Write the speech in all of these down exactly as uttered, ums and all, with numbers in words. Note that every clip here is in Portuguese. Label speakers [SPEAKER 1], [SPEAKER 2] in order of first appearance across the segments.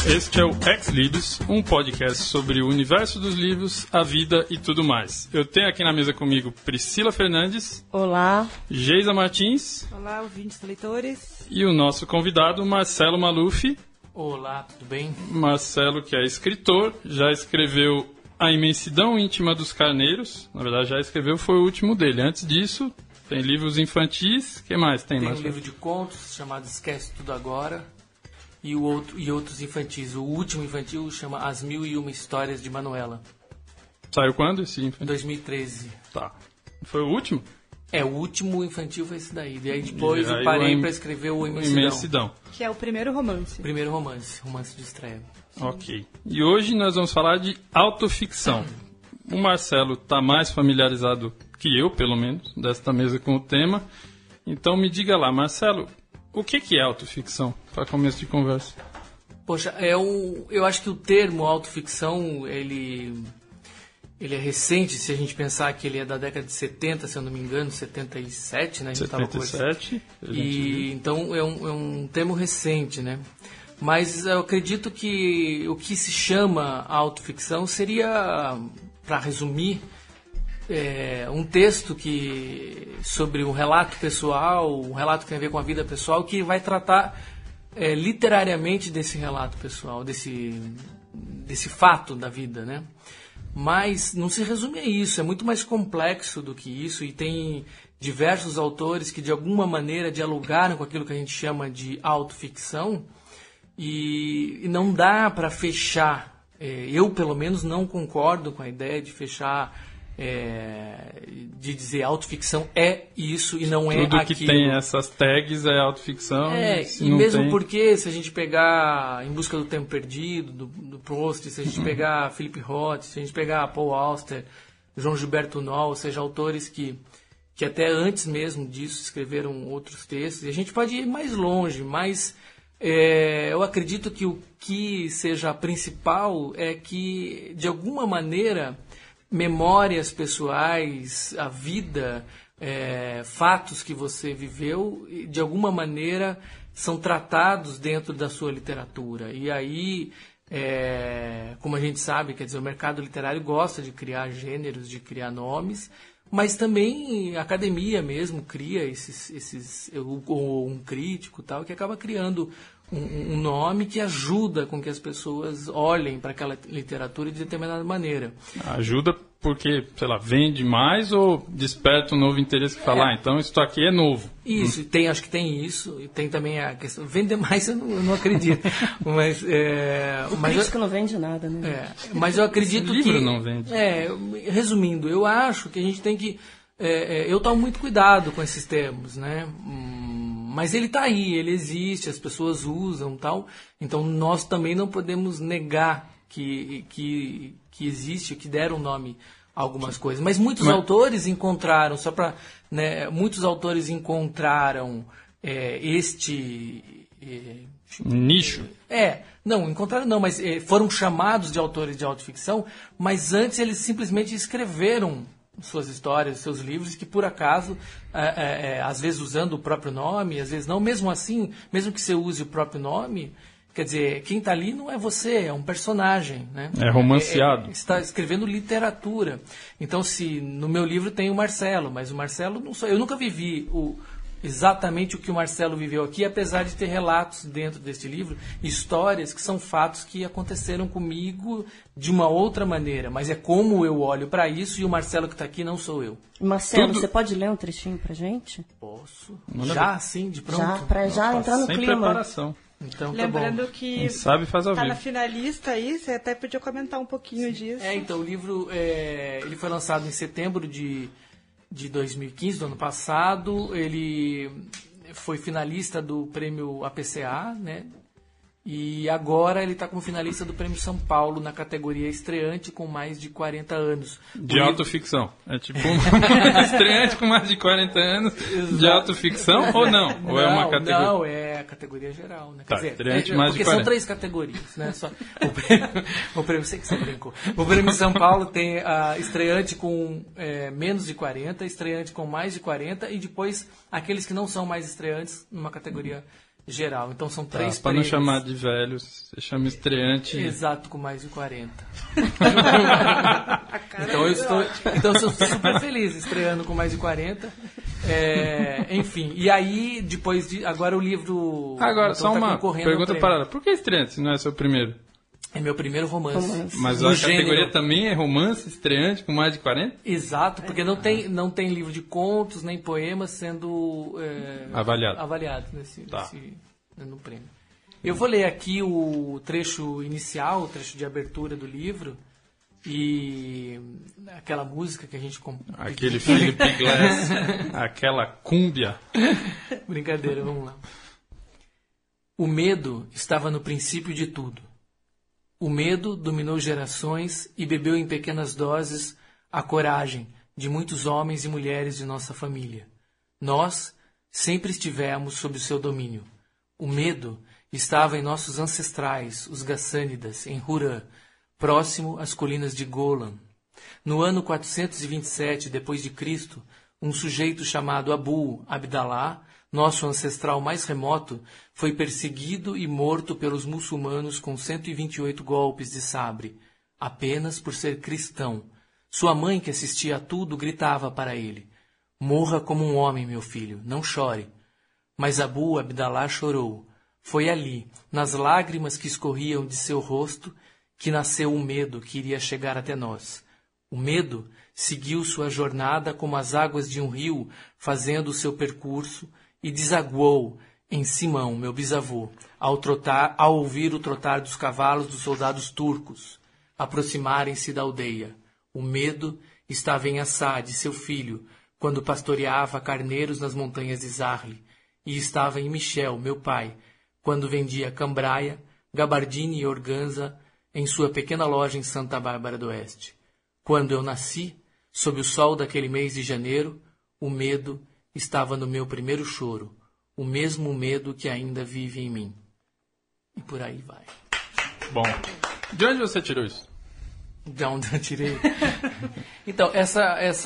[SPEAKER 1] Este é o Ex Libris, um podcast sobre o universo dos livros, a vida e tudo mais. Eu tenho aqui na mesa comigo Priscila Fernandes.
[SPEAKER 2] Olá.
[SPEAKER 1] Geisa Martins.
[SPEAKER 3] Olá, ouvintes e leitores.
[SPEAKER 1] E o nosso convidado, Marcelo Maluf.
[SPEAKER 4] Olá, tudo bem?
[SPEAKER 1] Marcelo, que é escritor, já escreveu A Imensidão Íntima dos Carneiros. Na verdade, já escreveu, foi o último dele. Antes disso, tem livros infantis. O que mais tem,
[SPEAKER 4] Tem
[SPEAKER 1] Marcelo?
[SPEAKER 4] um livro de contos chamado Esquece Tudo Agora. E, o outro, e outros infantis. O último infantil chama As Mil e Uma Histórias de Manuela.
[SPEAKER 1] Saiu quando esse
[SPEAKER 4] Em
[SPEAKER 1] infantil?
[SPEAKER 4] dois mil e treze.
[SPEAKER 1] Tá. Foi o último?
[SPEAKER 4] É, o último infantil foi esse daí. E aí depois
[SPEAKER 1] E aí
[SPEAKER 4] eu parei
[SPEAKER 1] o im-
[SPEAKER 4] para escrever o Imensidão.
[SPEAKER 1] Imensidão.
[SPEAKER 3] Que é o primeiro romance.
[SPEAKER 4] Primeiro romance, romance de estreia.
[SPEAKER 1] Ok. E hoje nós vamos falar de autoficção. O Marcelo está mais familiarizado que eu, pelo menos, desta mesa com o tema. Então me diga lá, Marcelo, o que que é autoficção, para começo de conversa?
[SPEAKER 4] Poxa, é um, eu acho que o termo autoficção, ele, ele é recente, se a gente pensar que ele é da década de setenta, se eu não me engano, setenta e sete, né? A gente tava
[SPEAKER 1] setenta e
[SPEAKER 4] conversando.
[SPEAKER 1] sete. a gente
[SPEAKER 4] E,
[SPEAKER 1] viu.
[SPEAKER 4] então é um, é um termo recente, né? Mas eu acredito que o que se chama autoficção seria, para resumir, é, um texto que sobre um relato pessoal, um relato que tem a ver com a vida pessoal, que vai tratar é, literariamente desse relato pessoal, desse, desse fato da vida, né? Mas não se resume a isso, é muito mais complexo do que isso e tem diversos autores que de alguma maneira dialogaram com aquilo que a gente chama de autoficção e, e não dá para fechar. É, eu, pelo menos, não concordo com a ideia de fechar, é, de dizer autoficção é isso e não é
[SPEAKER 1] Tudo
[SPEAKER 4] aquilo.
[SPEAKER 1] que tem essas tags é autoficção.
[SPEAKER 4] É,
[SPEAKER 1] se
[SPEAKER 4] e
[SPEAKER 1] não
[SPEAKER 4] mesmo
[SPEAKER 1] tem...
[SPEAKER 4] porque se a gente pegar Em Busca do Tempo Perdido, do, do Proust, se a gente pegar Philip Roth, se a gente pegar Paul Auster, João Gilberto Noll, ou seja, autores que, que até antes mesmo disso escreveram outros textos, e a gente pode ir mais longe, mas é, eu acredito que o que seja principal é que, de alguma maneira, memórias pessoais, a vida, é, fatos que você viveu, de alguma maneira são tratados dentro da sua literatura. E aí, é, como a gente sabe, quer dizer, o mercado literário gosta de criar gêneros, de criar nomes, mas também a academia mesmo cria esses, esses ou um crítico tal, que acaba criando um, um nome que ajuda com que as pessoas olhem para aquela literatura de determinada maneira.
[SPEAKER 1] Ajuda porque, sei lá, vende mais ou desperta um novo interesse que fala,
[SPEAKER 4] É.
[SPEAKER 1] ah, então isso aqui é novo.
[SPEAKER 4] Isso, tem, acho que tem isso, e tem também a questão. Vender mais eu não, eu não acredito. mas, é,
[SPEAKER 2] O
[SPEAKER 4] mas
[SPEAKER 2] crítico
[SPEAKER 4] eu,
[SPEAKER 2] não vende nada, né?
[SPEAKER 4] é, mas eu acredito
[SPEAKER 1] Livro
[SPEAKER 4] que.
[SPEAKER 1] não vende.
[SPEAKER 4] É, resumindo, eu acho que a gente tem que. É, é, eu tomo muito cuidado com esses termos, né? Hum, mas ele está aí, ele existe, as pessoas usam tal. Então nós também não podemos negar que, que, que existe, que deram nome a algumas coisas. Mas muitos
[SPEAKER 1] Mas-
[SPEAKER 4] autores encontraram, só para. Né, muitos autores encontraram é, este. É,
[SPEAKER 1] Nicho.
[SPEAKER 4] é, não, encontraram não, mas é, foram chamados de autores de autoficção, mas antes eles simplesmente escreveram suas histórias, seus livros, que por acaso, é, é, é, às vezes usando o próprio nome, às vezes não, mesmo assim, mesmo que você use o próprio nome, quer dizer, quem está ali não é você, é um personagem, né?
[SPEAKER 1] É romanceado.
[SPEAKER 4] É, é, está escrevendo literatura. Então, se no meu livro tem o Marcelo, mas o Marcelo não sou eu. Nunca vivi o, exatamente o que o Marcelo viveu aqui, apesar de ter relatos dentro deste livro, histórias que são fatos que aconteceram comigo de uma outra maneira. Mas é como eu olho para isso e o Marcelo que está aqui não sou eu.
[SPEAKER 2] Marcelo,
[SPEAKER 1] Tudo-
[SPEAKER 2] você pode ler um trechinho pra gente?
[SPEAKER 4] Posso?
[SPEAKER 1] Manda
[SPEAKER 4] Já
[SPEAKER 1] ver.
[SPEAKER 4] assim, de pronto?
[SPEAKER 2] Já, pra já
[SPEAKER 1] Tá
[SPEAKER 2] entrar no
[SPEAKER 1] sem
[SPEAKER 2] clima.
[SPEAKER 1] preparação.
[SPEAKER 4] Então, tá
[SPEAKER 3] Lembrando
[SPEAKER 4] bom.
[SPEAKER 3] que
[SPEAKER 1] Quem sabe faz ao
[SPEAKER 3] tá
[SPEAKER 1] vivo.
[SPEAKER 3] na finalista aí, você até podia comentar um pouquinho disso.
[SPEAKER 4] É, então, o livro é, ele foi lançado em setembro de, de dois mil e quinze, do ano passado. Ele foi finalista do prêmio A P C A, né? E agora ele está como finalista do Prêmio São Paulo na categoria estreante com mais de quarenta anos.
[SPEAKER 1] De
[SPEAKER 4] O
[SPEAKER 1] autoficção. É tipo um estreante com mais de quarenta anos de autoficção ou não?
[SPEAKER 4] livro-
[SPEAKER 1] Ou é uma
[SPEAKER 4] Não,
[SPEAKER 1] categoria?
[SPEAKER 4] Não, é a categoria geral, né?
[SPEAKER 1] Tá,
[SPEAKER 4] Quer dizer,
[SPEAKER 1] estreante
[SPEAKER 4] é,
[SPEAKER 1] mais de
[SPEAKER 4] porque são
[SPEAKER 1] quarenta.
[SPEAKER 4] três categorias, né? Só, o, prêmio, o prêmio, sei que você brincou. O Prêmio São Paulo tem a estreante com é, menos de quarenta, estreante com mais de quarenta e depois aqueles que não são mais estreantes numa categoria geral. Então são
[SPEAKER 1] Tá,
[SPEAKER 4] três
[SPEAKER 1] para não
[SPEAKER 4] prêmios.
[SPEAKER 1] chamar de velhos, você chama estreante.
[SPEAKER 4] Exato, com mais de quarenta. Então eu estou, então eu sou super feliz estreando com mais de quarenta. É, enfim, e aí depois de agora o livro
[SPEAKER 1] Agora,
[SPEAKER 4] então,
[SPEAKER 1] só
[SPEAKER 4] tá
[SPEAKER 1] uma
[SPEAKER 4] concorrendo ao
[SPEAKER 1] pergunta
[SPEAKER 4] prêmio.
[SPEAKER 1] parada. Por que estreante se não é seu primeiro?
[SPEAKER 4] É meu primeiro romance.
[SPEAKER 2] Romance.
[SPEAKER 1] Mas
[SPEAKER 4] No
[SPEAKER 1] a
[SPEAKER 4] gênero-
[SPEAKER 1] categoria também é romance estreante com mais de quarenta?
[SPEAKER 4] Exato, porque não tem, não tem livro de contos nem poemas sendo é,
[SPEAKER 1] Avaliado.
[SPEAKER 4] avaliado nesse,
[SPEAKER 1] Tá.
[SPEAKER 4] nesse- no prêmio. Eu vou ler aqui o trecho inicial, o trecho de abertura do livro e aquela música que a gente comp...
[SPEAKER 1] Aquele Philip Glass, aquela cúmbia.
[SPEAKER 4] Brincadeira, vamos lá. O medo estava no princípio de tudo. O medo dominou gerações e bebeu em pequenas doses a coragem de muitos homens e mulheres de nossa família. Nós sempre estivemos sob o seu domínio. O medo estava em nossos ancestrais, os Gassânidas, em Hurã, próximo às colinas de Golan. No ano quatrocentos e vinte e sete depois de Cristo, um sujeito chamado Abu Abdallah, nosso ancestral mais remoto, foi perseguido e morto pelos muçulmanos com cento e vinte e oito golpes de sabre, apenas por ser cristão. Sua mãe, que assistia a tudo, gritava para ele: "Morra como um homem, meu filho, não chore." Mas Abu Abdallah chorou. Foi ali, nas lágrimas que escorriam de seu rosto, que nasceu o medo que iria chegar até nós. O medo seguiu sua jornada como as águas de um rio, fazendo o seu percurso, e desaguou em Simão, meu bisavô, ao, trotar, ao ouvir o trotar dos cavalos dos soldados turcos aproximarem-se da aldeia. O medo estava em Assad, seu filho, quando pastoreava carneiros nas montanhas de Zarli, e estava em Michel, meu pai, quando vendia cambraia, gabardine e organza em sua pequena loja em Santa Bárbara do Oeste. Quando eu nasci, sob o sol daquele mês de janeiro, o medo estava no meu primeiro choro, o mesmo medo que ainda vive em mim. E por aí vai.
[SPEAKER 1] Bom, de onde você tirou isso?
[SPEAKER 4] De onde eu tirei? Então, essa,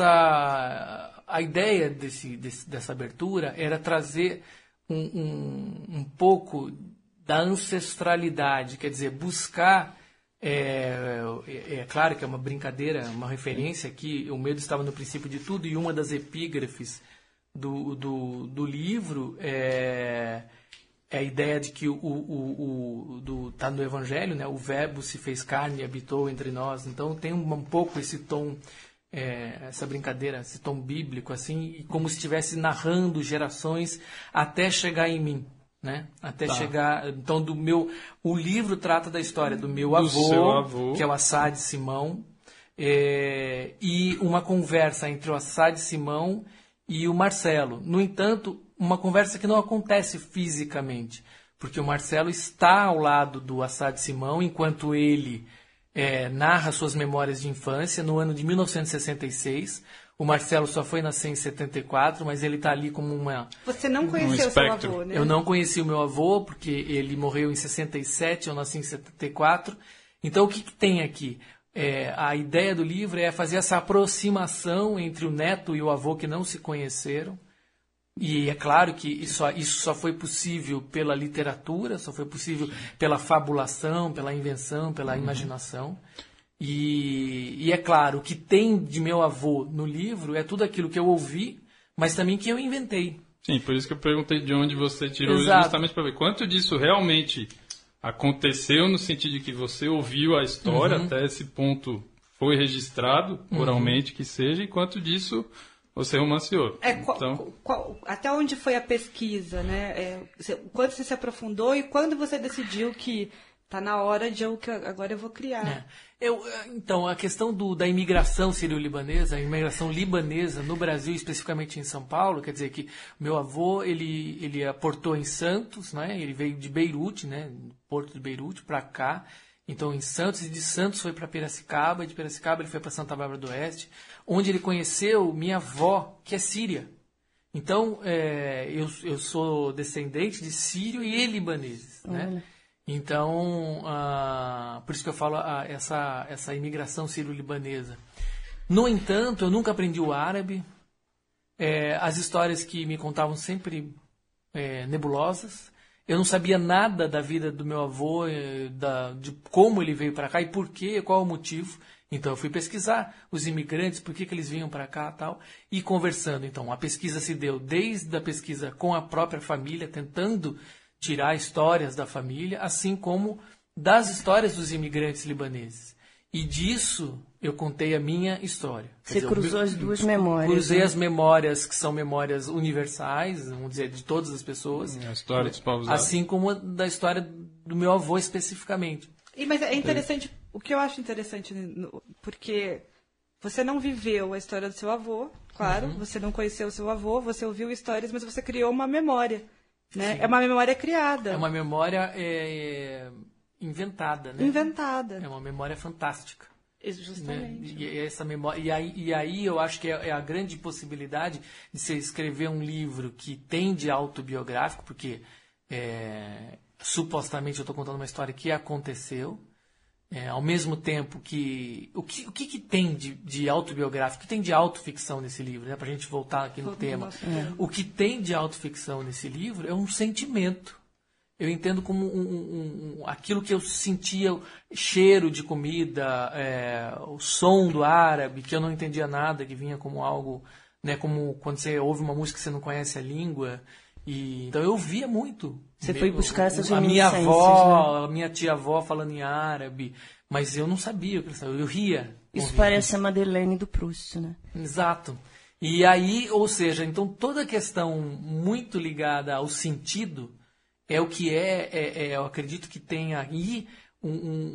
[SPEAKER 4] essa, a ideia desse, desse, dessa abertura era trazer um, um, um pouco da ancestralidade, quer dizer, buscar... É, é, é claro que é uma brincadeira, uma referência aqui, o medo estava no princípio de tudo, e uma das epígrafes do, do, do livro é, é a ideia de que o, o, o do, tá no Evangelho, né? O verbo se fez carne e habitou entre nós. Então tem um, um pouco esse tom, é, essa brincadeira, esse tom bíblico, assim, e como se estivesse narrando gerações até chegar em mim. Né? Até
[SPEAKER 1] Tá.
[SPEAKER 4] chegar. Então, do meu. O livro trata da história do meu
[SPEAKER 1] Do
[SPEAKER 4] avô,
[SPEAKER 1] seu avô.
[SPEAKER 4] que é o Assad Simão, é, e uma conversa entre o Assad Simão e o Marcelo. No entanto, uma conversa que não acontece fisicamente, porque o Marcelo está ao lado do Assad Simão enquanto ele é, narra suas memórias de infância no ano de mil novecentos e sessenta e seis. O Marcelo só foi nascer em setenta e quatro, mas ele está ali como uma...
[SPEAKER 3] Você não conheceu seu
[SPEAKER 1] espectro.
[SPEAKER 3] avô, né?
[SPEAKER 4] Eu não conheci o meu avô, porque ele morreu em sessenta e sete, eu nasci em setenta e quatro. Então, o que, que tem aqui? É, a ideia do livro é fazer essa aproximação entre o neto e o avô que não se conheceram. E é claro que isso só, isso só foi possível pela literatura, só foi possível pela fabulação, pela invenção, pela imaginação. E, e é claro, o que tem de meu avô no livro é tudo aquilo que eu ouvi, mas também que eu inventei.
[SPEAKER 1] Sim, por isso que eu perguntei de onde você tirou,
[SPEAKER 4] Exato.
[SPEAKER 1] justamente para ver quanto disso realmente aconteceu, no sentido de que você ouviu a história,
[SPEAKER 4] Uhum.
[SPEAKER 1] até esse ponto foi registrado, oralmente que seja, e quanto disso você romanceou.
[SPEAKER 3] É, qual-
[SPEAKER 1] Então,
[SPEAKER 3] qual- até onde foi a pesquisa, né? É, você- quando você se aprofundou e quando você decidiu que tá na hora de eu que agora eu vou criar.
[SPEAKER 4] É. Eu, então, a questão do, da imigração sírio-libanesa, a imigração libanesa no Brasil, especificamente em São Paulo, quer dizer que meu avô, ele, ele aportou em Santos, né? Ele veio de Beirute, né? Porto de Beirute, para cá. Então, em Santos, e de Santos foi para Piracicaba, de Piracicaba ele foi para Santa Bárbara do Oeste, onde ele conheceu minha avó, que é síria. Então, é, eu, eu sou descendente de sírio e libaneses, né?
[SPEAKER 2] Olha.
[SPEAKER 4] Então, ah, por isso que eu falo ah, essa, essa imigração sírio-libanesa. No entanto, eu nunca aprendi o árabe. É, as histórias que me contavam sempre é, nebulosas. Eu não sabia nada da vida do meu avô, da, de como ele veio para cá e por quê, qual o motivo. Então eu fui pesquisar os imigrantes, por que, que eles vinham para cá e tal, e conversando. Então a pesquisa se deu desde a pesquisa com a própria família, tentando tirar histórias da família, assim como das histórias dos imigrantes libaneses. E disso eu contei a minha história.
[SPEAKER 2] Você dizer, cruzou meu, as duas memórias.
[SPEAKER 4] Cruzei
[SPEAKER 2] né?
[SPEAKER 4] as memórias que são memórias universais, vamos dizer, de todas as pessoas.
[SPEAKER 1] A história dos povos
[SPEAKER 4] assim como da história do meu avô especificamente.
[SPEAKER 3] E, mas é interessante, o que eu acho interessante, porque você não viveu a história do seu avô, claro, uhum. Você não conheceu o seu avô, você ouviu histórias, mas você criou uma memória. Né? É uma memória criada.
[SPEAKER 4] É uma memória é, inventada, né?
[SPEAKER 3] Inventada.
[SPEAKER 4] É uma memória fantástica.
[SPEAKER 3] Justamente.
[SPEAKER 4] Né? E, essa memória, e, aí, e aí eu acho que é, é a grande possibilidade de você escrever um livro que tem de autobiográfico, porque é, supostamente eu estou contando uma história que aconteceu, é, ao mesmo tempo que... O que, o que, que tem de, de autobiográfico, o que tem de autoficção nesse livro, né? Para a gente voltar aqui no tema. É. O que tem de autoficção nesse livro é um sentimento. Eu entendo como um, um, um, aquilo que eu sentia, cheiro de comida, é, o som do árabe, que eu não entendia nada, que vinha como algo, né, como quando você ouve uma música que você não conhece a língua. E, então eu via muito.
[SPEAKER 2] Você foi buscar essas
[SPEAKER 4] a minha avó,
[SPEAKER 2] né?
[SPEAKER 4] a minha tia-avó falando em árabe, mas eu não sabia o que eles estavam, eu ria.
[SPEAKER 2] Isso parece a Madeleine do Proust, né?
[SPEAKER 4] Exato. E aí, ou seja, então toda a questão muito ligada ao sentido é o que é, é, é eu acredito que tem aí um,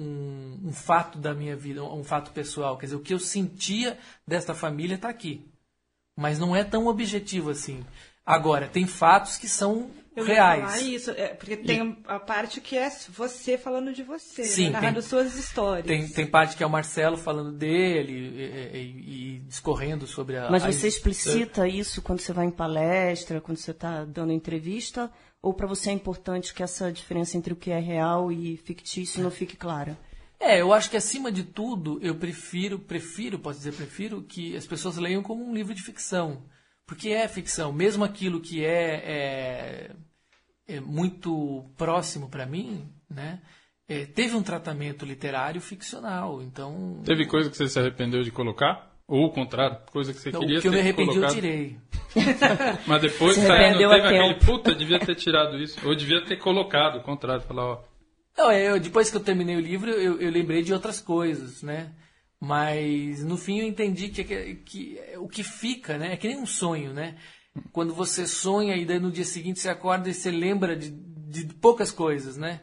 [SPEAKER 4] um, um fato da minha vida, um fato pessoal. Quer dizer, o que eu sentia desta família está aqui. Mas não é tão objetivo assim. Agora, tem fatos que são
[SPEAKER 3] eu
[SPEAKER 4] reais.
[SPEAKER 3] Ia falar isso, é, porque tem e... a parte que é você falando de você,
[SPEAKER 4] Sim,
[SPEAKER 3] né? Narrando
[SPEAKER 4] tem,
[SPEAKER 3] suas histórias.
[SPEAKER 4] Tem, tem parte que é o Marcelo falando dele e, e, e discorrendo sobre a...
[SPEAKER 2] Mas
[SPEAKER 4] a,
[SPEAKER 2] você explicita a... isso quando você vai em palestra, quando você está dando entrevista? Ou para você é importante que essa diferença entre o que é real e fictício não fique clara?
[SPEAKER 4] É, eu acho que acima de tudo, eu prefiro, prefiro, posso dizer, prefiro que as pessoas leiam como um livro de ficção. Porque é ficção. Mesmo aquilo que é, é, é muito próximo para mim, né, é, teve um tratamento literário ficcional. Então,
[SPEAKER 1] teve coisa que você se arrependeu de colocar? Ou o contrário, coisa que você
[SPEAKER 4] então,
[SPEAKER 1] queria
[SPEAKER 4] ter colocado? O que eu me arrependi,
[SPEAKER 1] colocado.
[SPEAKER 4] eu tirei.
[SPEAKER 1] Mas depois
[SPEAKER 2] se
[SPEAKER 1] saindo, teve
[SPEAKER 2] a
[SPEAKER 1] aquele,
[SPEAKER 2] tempo.
[SPEAKER 1] puta, devia ter tirado isso. Ou devia ter colocado, o contrário, falar, ó.
[SPEAKER 4] Não, eu, depois que eu terminei o livro, eu, eu lembrei de outras coisas, né? Mas, no fim, eu entendi que, que, que o que fica, né? É que nem um sonho, né? Quando você sonha e daí no dia seguinte você acorda e você lembra de, de poucas coisas, né?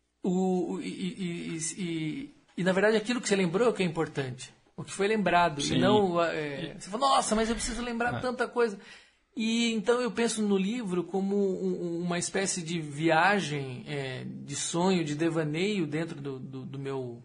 [SPEAKER 4] O, e, e, e, e, e, na verdade, aquilo que você lembrou é o que é importante. O que foi lembrado.
[SPEAKER 1] Sim.
[SPEAKER 4] E não... É, você fala, nossa, mas eu preciso lembrar ah. tanta coisa. E então eu penso no livro como um, uma espécie de viagem, é, de sonho, de devaneio dentro do, do, do meu...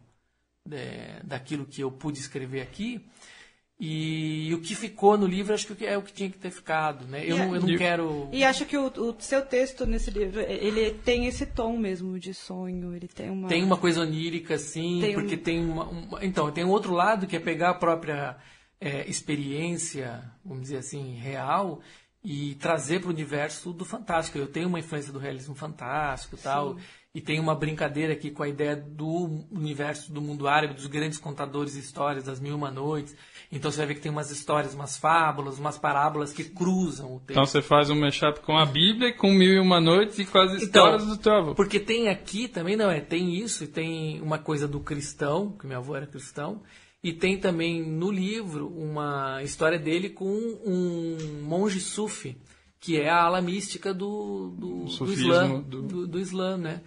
[SPEAKER 4] É, daquilo que eu pude escrever aqui. E, e o que ficou no livro acho que é o que tinha que ter ficado, né? Eu, não, eu não quero...
[SPEAKER 3] E acho que o, o seu texto nesse livro, ele tem esse tom mesmo de sonho, ele tem uma...
[SPEAKER 4] Tem uma coisa onírica, sim, tem porque um... tem uma, uma... Então, tem um outro lado que é pegar a própria é, experiência, vamos dizer assim, real e trazer para o universo do fantástico. Eu tenho uma influência do realismo fantástico e tal...
[SPEAKER 3] Sim.
[SPEAKER 4] E tem uma brincadeira aqui com a ideia do universo do mundo árabe, dos grandes contadores de histórias, das Mil e Uma Noites. Então você vai ver que tem umas histórias, umas fábulas, umas parábolas que cruzam o texto.
[SPEAKER 1] Então você faz um mashup com a Bíblia, com Mil e Uma Noites e com as histórias então, do teu avô.
[SPEAKER 4] Porque tem aqui também, não é? Tem isso, e tem uma coisa do cristão, que meu avô era cristão, e tem também no livro uma história dele com um monge sufi, que é a ala mística do, do, do Islã, do... Do, do Islã, né?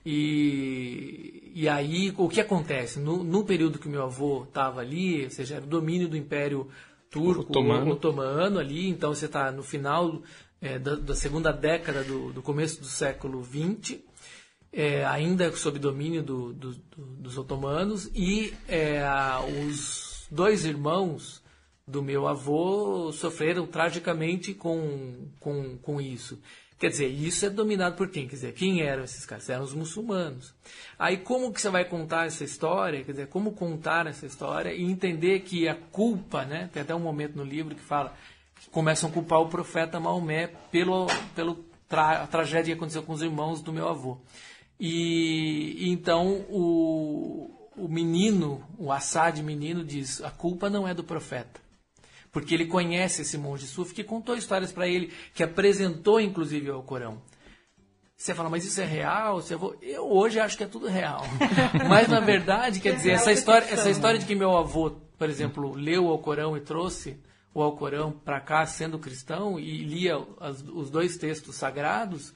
[SPEAKER 4] E, e aí, o que acontece? No, no período que meu avô estava ali, ou seja, era o domínio do Império Turco, otomano, otomano ali, então você está no final é, da, da segunda década do, do começo do século vinte, é, ainda sob domínio do, do, do, dos otomanos, e é, os dois irmãos do meu avô sofreram tragicamente com, com, com isso. Quer dizer, isso é dominado por quem? Quer dizer, quem eram esses caras? Eram os muçulmanos. Aí como que você vai contar essa história? Quer dizer, como contar essa história e entender que a culpa, né? Tem até um momento no livro que fala que começam a culpar o profeta Maomé pelo, pelo tra- a tragédia que aconteceu com os irmãos do meu avô. E, e então o, o menino, o Assad menino, diz: a culpa não é do profeta. Porque ele conhece esse monge sufi que contou histórias para ele, que apresentou inclusive ao Corão. Você fala, mas isso é real? Você vou... Eu hoje acho que é tudo real. Mas na verdade, quer dizer, essa história, essa história de que meu avô, por exemplo, leu o Alcorão e trouxe o Alcorão para cá sendo cristão e lia as, os dois textos sagrados,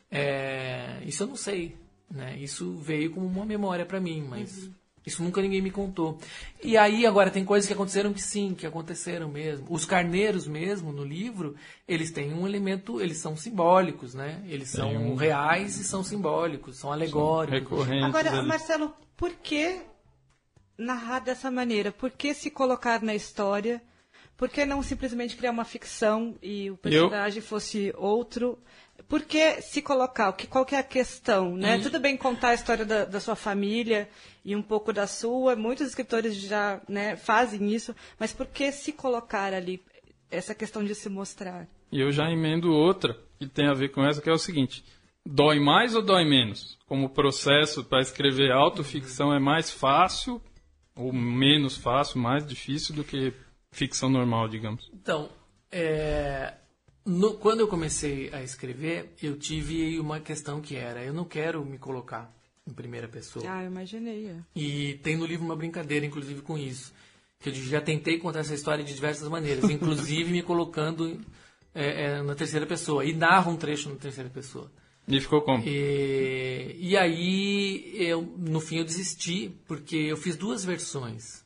[SPEAKER 4] é... isso eu não sei. Né? Isso veio como uma memória para mim, mas uhum. isso nunca ninguém me contou. E aí agora tem coisas que aconteceram que sim, que aconteceram mesmo. Os carneiros mesmo no livro, eles têm um elemento, eles são simbólicos, né? Eles são um... reais e são simbólicos, são alegóricos.
[SPEAKER 1] Recorrentes.
[SPEAKER 3] Agora,
[SPEAKER 1] ali.
[SPEAKER 3] Marcelo, por que narrar dessa maneira? Por que se colocar na história? Por que não simplesmente criar uma ficção e o personagem Eu... fosse outro? Por que se colocar? Qual que é a questão? Né? E... Tudo bem contar a história da, da sua família e um pouco da sua. Muitos escritores já, né, fazem isso. Mas por que se colocar ali? Essa questão de se mostrar.
[SPEAKER 1] E eu já emendo outra que tem a ver com essa, que é o seguinte. Dói mais ou dói menos? Como o processo para escrever autoficção é mais fácil ou menos fácil, mais difícil do que ficção normal, digamos?
[SPEAKER 4] Então, é... No, quando eu comecei a escrever, eu tive uma questão que era, eu não quero me colocar em primeira pessoa.
[SPEAKER 3] Ah, eu imaginei. É.
[SPEAKER 4] E tem no livro uma brincadeira, inclusive, com isso. Que eu já tentei contar essa história de diversas maneiras, inclusive me colocando é, é, na terceira pessoa. E narro um trecho na terceira pessoa.
[SPEAKER 1] E ficou como?
[SPEAKER 4] E, e aí, eu, no fim, eu desisti, porque eu fiz duas versões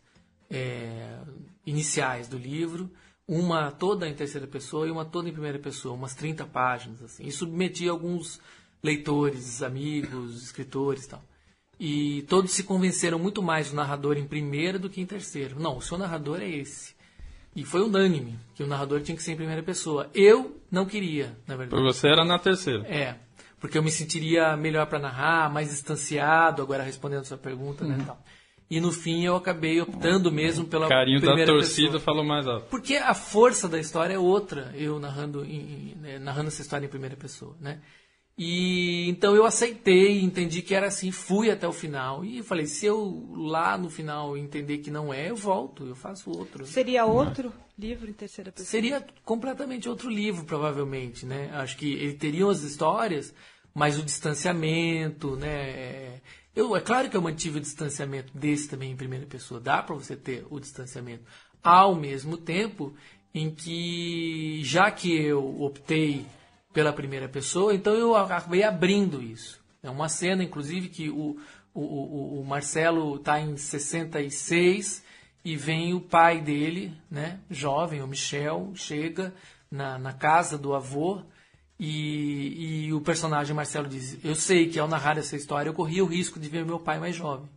[SPEAKER 4] é, iniciais do livro. Uma toda em terceira pessoa e uma toda em primeira pessoa, umas trinta páginas. Assim. E submeti a alguns leitores, amigos, escritores e tal. E todos se convenceram muito mais do narrador em primeira do que em terceira. Não, o seu narrador é esse. E foi unânime que o narrador tinha que ser em primeira pessoa. Eu não queria, na verdade.
[SPEAKER 1] Por você era na terceira.
[SPEAKER 4] É, porque eu me sentiria melhor para narrar, mais distanciado, agora respondendo a sua pergunta, uhum. né, tal. E no fim eu acabei optando mesmo pela
[SPEAKER 1] carinho
[SPEAKER 4] primeira
[SPEAKER 1] da torcida
[SPEAKER 4] pessoa.
[SPEAKER 1] Falou mais alto.
[SPEAKER 4] Porque a força da história é outra, eu narrando, em, em, narrando essa história em primeira pessoa, né? E então eu aceitei, entendi que era assim, fui até o final e falei, se eu lá no final entender que não é, eu volto, eu faço outro.
[SPEAKER 3] Seria outro livro em terceira pessoa?
[SPEAKER 4] Seria completamente outro livro, provavelmente, né? Acho que ele teria as histórias, mas o distanciamento, né? Eu, é claro que eu mantive o distanciamento desse também em primeira pessoa. Dá para você ter o distanciamento. Ao mesmo tempo em que, já que eu optei pela primeira pessoa, então eu acabei abrindo isso. É uma cena, inclusive, que o, o, o, o Marcelo está em sessenta e seis e vem o pai dele, né, jovem, o Michel, chega na, na casa do avô. E, e o personagem Marcelo diz, eu sei que ao narrar essa história eu corri o risco de ver meu pai mais jovem.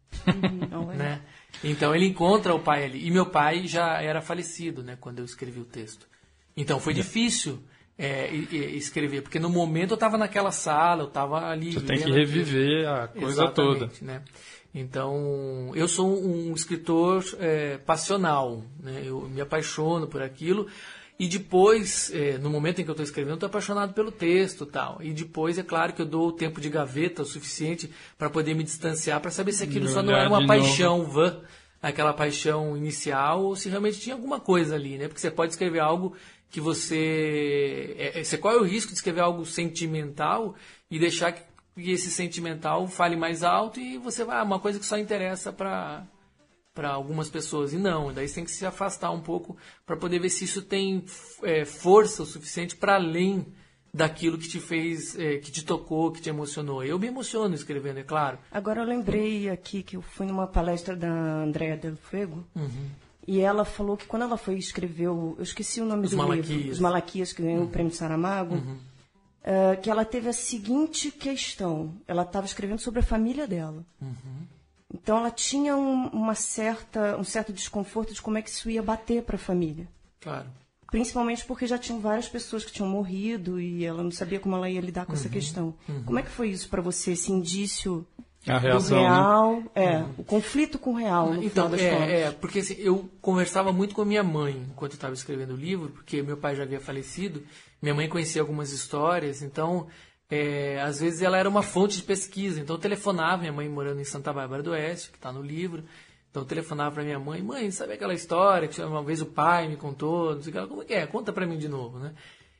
[SPEAKER 3] Não é.
[SPEAKER 4] Né? Então ele encontra o pai ali. E meu pai já era falecido, né, quando eu escrevi o texto. Então foi difícil é, escrever, porque no momento eu estava naquela sala, eu estava ali...
[SPEAKER 1] Você tem que reviver aquilo. A coisa
[SPEAKER 4] Exatamente,
[SPEAKER 1] toda.
[SPEAKER 4] Né? Então, eu sou um escritor é, passional. Né? Eu me apaixono por aquilo. E depois, é, no momento em que eu estou escrevendo, eu estou apaixonado pelo texto e tal. E depois, é claro que eu dou o tempo de gaveta o suficiente para poder me distanciar, para saber se aquilo só não era uma paixão vã, aquela paixão inicial, ou se realmente tinha alguma coisa ali, né? Porque você pode escrever algo que você... É, é, qual é o risco de escrever algo sentimental e deixar que esse sentimental fale mais alto e você vai... uma coisa que só interessa para... para algumas pessoas, e não, daí você tem que se afastar um pouco para poder ver se isso tem é, força o suficiente para além daquilo que te fez, é, que te tocou, que te emocionou. Eu me emociono escrevendo, é claro.
[SPEAKER 2] Agora eu lembrei aqui que eu fui numa palestra da Andrea Del Fuego, uhum. e ela falou que quando ela foi escrever, o, eu esqueci o nome
[SPEAKER 4] Os
[SPEAKER 2] do
[SPEAKER 4] Malaquias.
[SPEAKER 2] livro, Os Malaquias, que ganhou uhum. o prêmio Saramago, uhum. uh, que ela teve a seguinte questão, ela estava escrevendo sobre a família dela. Uhum. Então, ela tinha um, uma certa, um certo desconforto de como é que isso ia bater para a família.
[SPEAKER 4] Claro.
[SPEAKER 2] Principalmente porque já tinham várias pessoas que tinham morrido e ela não sabia como ela ia lidar com uhum, essa questão. Uhum. Como é que foi isso para você, esse indício
[SPEAKER 1] A reação,
[SPEAKER 2] do real,
[SPEAKER 1] né?
[SPEAKER 2] é, uhum. o conflito com o real, no
[SPEAKER 4] então,
[SPEAKER 2] final das
[SPEAKER 4] é,
[SPEAKER 2] contas.
[SPEAKER 4] é, porque assim, eu conversava muito com a minha mãe enquanto eu estava escrevendo o livro, porque meu pai já havia falecido, minha mãe conhecia algumas histórias, então, é, às vezes ela era uma fonte de pesquisa, então eu telefonava, minha mãe morando em Santa Bárbara do Oeste, que está no livro, então eu telefonava para minha mãe, mãe, sabe aquela história que uma vez o pai me contou, não sei o que, ela, como é que é? Conta para mim de novo, né?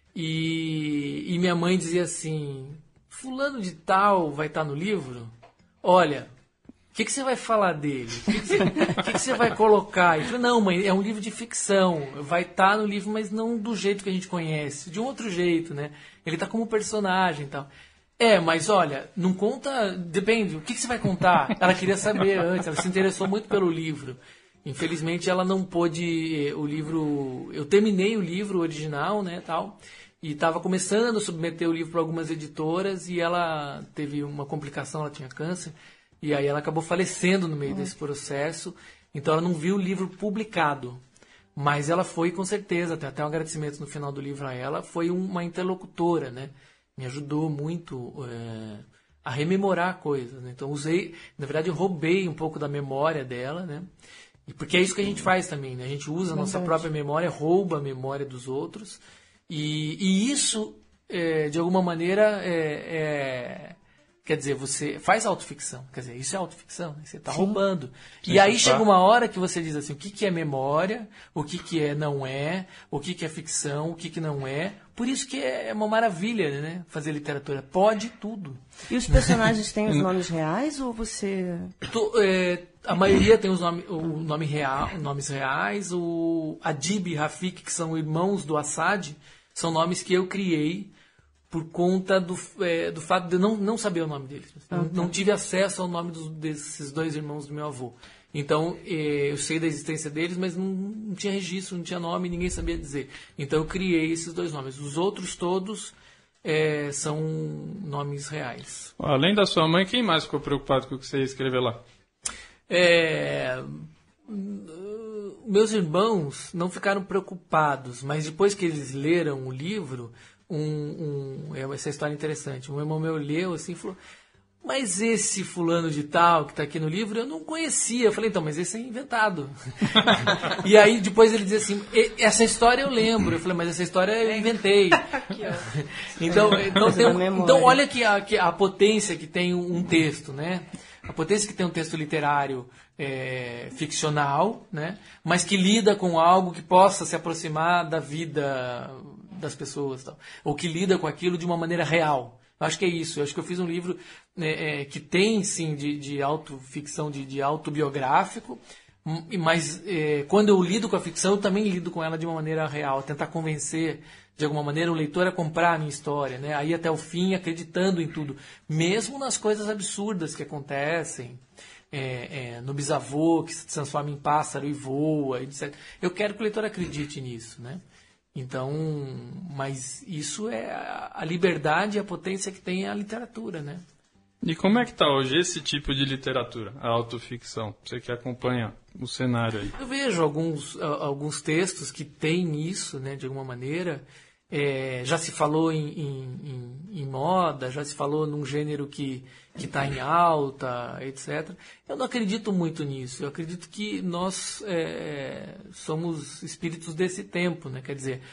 [SPEAKER 4] E, e minha mãe dizia assim, fulano de tal vai estar no livro? Olha, o que, que você vai falar dele? O que, que, você, que, que você vai colocar? Eu falei, não, mãe, é um livro de ficção. Vai estar no livro, mas não do jeito que a gente conhece. De um outro jeito, né? Ele está como personagem e tal. É, mas olha, não conta... Depende, o que, que você vai contar? Ela queria saber antes, ela se interessou muito pelo livro. Infelizmente, ela não pôde... O livro... Eu terminei o livro original, né, tal... E estava começando a submeter o livro para algumas editoras e ela teve uma complicação, ela tinha câncer. E aí ela acabou falecendo no meio uhum. desse processo. Então ela não viu o livro publicado. Mas ela foi, com certeza, tem até um agradecimento no final do livro a ela, foi uma interlocutora, né? Me ajudou muito é, a rememorar coisas. Né? Então usei, na verdade eu roubei um pouco da memória dela, né? E porque é isso que a gente faz também, né? A gente usa a nossa própria memória, rouba a memória dos outros. E, e isso, é, de alguma maneira, é, é, quer dizer, você faz autoficção. Quer dizer, isso é autoficção, né? Você está roubando. Sim, e aí chega tá. uma hora que você diz assim, o que, que é memória, o que, que é não é, o que, que é ficção, o que, que não é. Por isso que é uma maravilha, né? Fazer literatura. Pode tudo.
[SPEAKER 2] E os personagens têm os nomes reais ou você...
[SPEAKER 4] Tô, é, a maioria tem os nome, o nome real, nomes reais. O Adib e Rafik, que são irmãos do Assad, são nomes que eu criei por conta do, é, do fato de não, não saber o nome deles. Ah, não, tá. não tive acesso ao nome dos, desses dois irmãos do meu avô. Então, é, eu sei da existência deles, mas não, não tinha registro, não tinha nome, ninguém sabia dizer. Então, eu criei esses dois nomes. Os outros todos é, são nomes reais.
[SPEAKER 1] Além da sua mãe, quem mais ficou preocupado com o que você escreveu lá?
[SPEAKER 4] É... Meus irmãos não ficaram preocupados, mas depois que eles leram o livro, um, um, essa história é interessante. Um irmão meu leu assim e falou, mas esse fulano de tal que está aqui no livro eu não conhecia. Eu falei, então, mas esse é inventado. E aí depois ele dizia assim, essa história eu lembro. Eu falei, mas essa história eu inventei. então, então, tem um, então olha que a, que a potência que tem um texto, né? A potência que tem um texto literário é, ficcional, né? Mas que lida com algo que possa se aproximar da vida das pessoas, tal, ou que lida com aquilo de uma maneira real. Eu acho que é isso. Eu acho que eu fiz um livro é, é, que tem, sim, de, de autoficção, de, de autobiográfico, mas é, quando eu lido com a ficção, eu também lido com ela de uma maneira real, tentar convencer de alguma maneira o leitor a comprar a minha história, né? Aí até o fim, acreditando em tudo, mesmo nas coisas absurdas que acontecem, é, é, no bisavô que se transforma em pássaro e voa, etcétera. Eu quero que o leitor acredite nisso, né? Então, mas isso é a liberdade e a potência que tem a literatura, né?
[SPEAKER 1] E como é que está hoje esse tipo de literatura, a autoficção? Você que acompanha o cenário aí.
[SPEAKER 4] Eu vejo alguns, alguns textos que têm isso, né, de alguma maneira. É, já se falou em, em, em moda, já se falou num gênero que está em alta, etcétera. Eu não acredito muito nisso. Eu acredito que nós é, somos espíritos desse tempo, né? Quer dizer,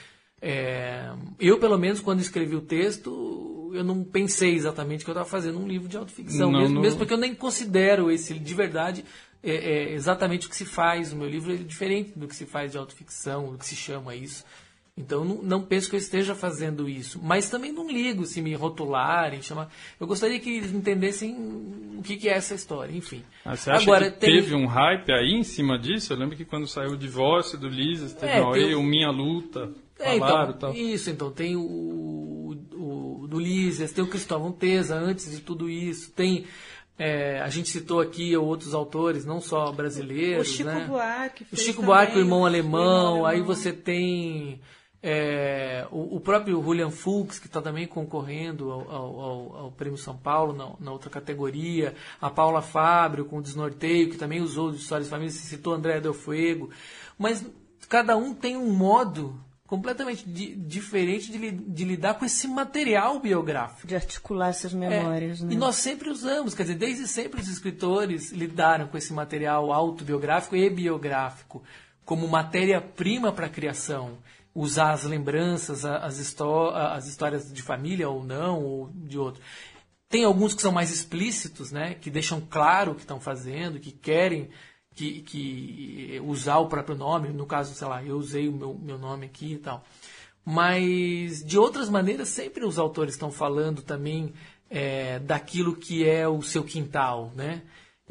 [SPEAKER 4] é, eu, pelo menos, quando escrevi o texto, eu não pensei exatamente que eu estava fazendo um livro de autoficção, não, mesmo, não... mesmo porque eu nem considero esse, de verdade, é, é exatamente o que se faz. O meu livro é diferente do que se faz de autoficção, do que se chama isso. Então, não, não penso que eu esteja fazendo isso. Mas também não ligo se me rotularem, chamar... Eu gostaria que eles entendessem o que, que é essa história, enfim.
[SPEAKER 1] Ah, você acha Agora, que tem... teve um hype aí em cima disso? Eu lembro que quando saiu o divórcio do Lises, teve é, tem... o Minha Luta,
[SPEAKER 4] é,
[SPEAKER 1] falaram
[SPEAKER 4] então,
[SPEAKER 1] tal.
[SPEAKER 4] Isso, então, tem o, o, o do Lises, tem o Cristóvão Teza, antes de tudo isso, tem... É, a gente citou aqui outros autores, não só brasileiros.
[SPEAKER 3] O Chico
[SPEAKER 4] né?
[SPEAKER 3] Buarque.
[SPEAKER 4] O Chico Buarque, o irmão alemão.
[SPEAKER 3] O irmão
[SPEAKER 4] aí
[SPEAKER 3] alemão.
[SPEAKER 4] você tem é, o, o próprio Julian Fuchs, que está também concorrendo ao, ao, ao Prêmio São Paulo, na, na outra categoria. A Paula Fábio, com o Desnorteio, que também usou de Histórias de Família. Você citou André Del Fuego. Mas cada um tem um modo completamente di- diferente de, li- de lidar com esse material biográfico.
[SPEAKER 2] De articular essas memórias,
[SPEAKER 4] É,
[SPEAKER 2] né?
[SPEAKER 4] E nós sempre usamos, quer dizer, desde sempre os escritores lidaram com esse material autobiográfico e biográfico como matéria-prima para a criação. Usar as lembranças, a- as, histó- a- as histórias de família ou não, ou de outro. Tem alguns que são mais explícitos, né, que deixam claro o que estão fazendo, que querem que, que usar o próprio nome. No caso, sei lá, eu usei o meu, meu nome aqui e tal. Mas, de outras maneiras, sempre os autores estão falando também é, daquilo que é o seu quintal, né?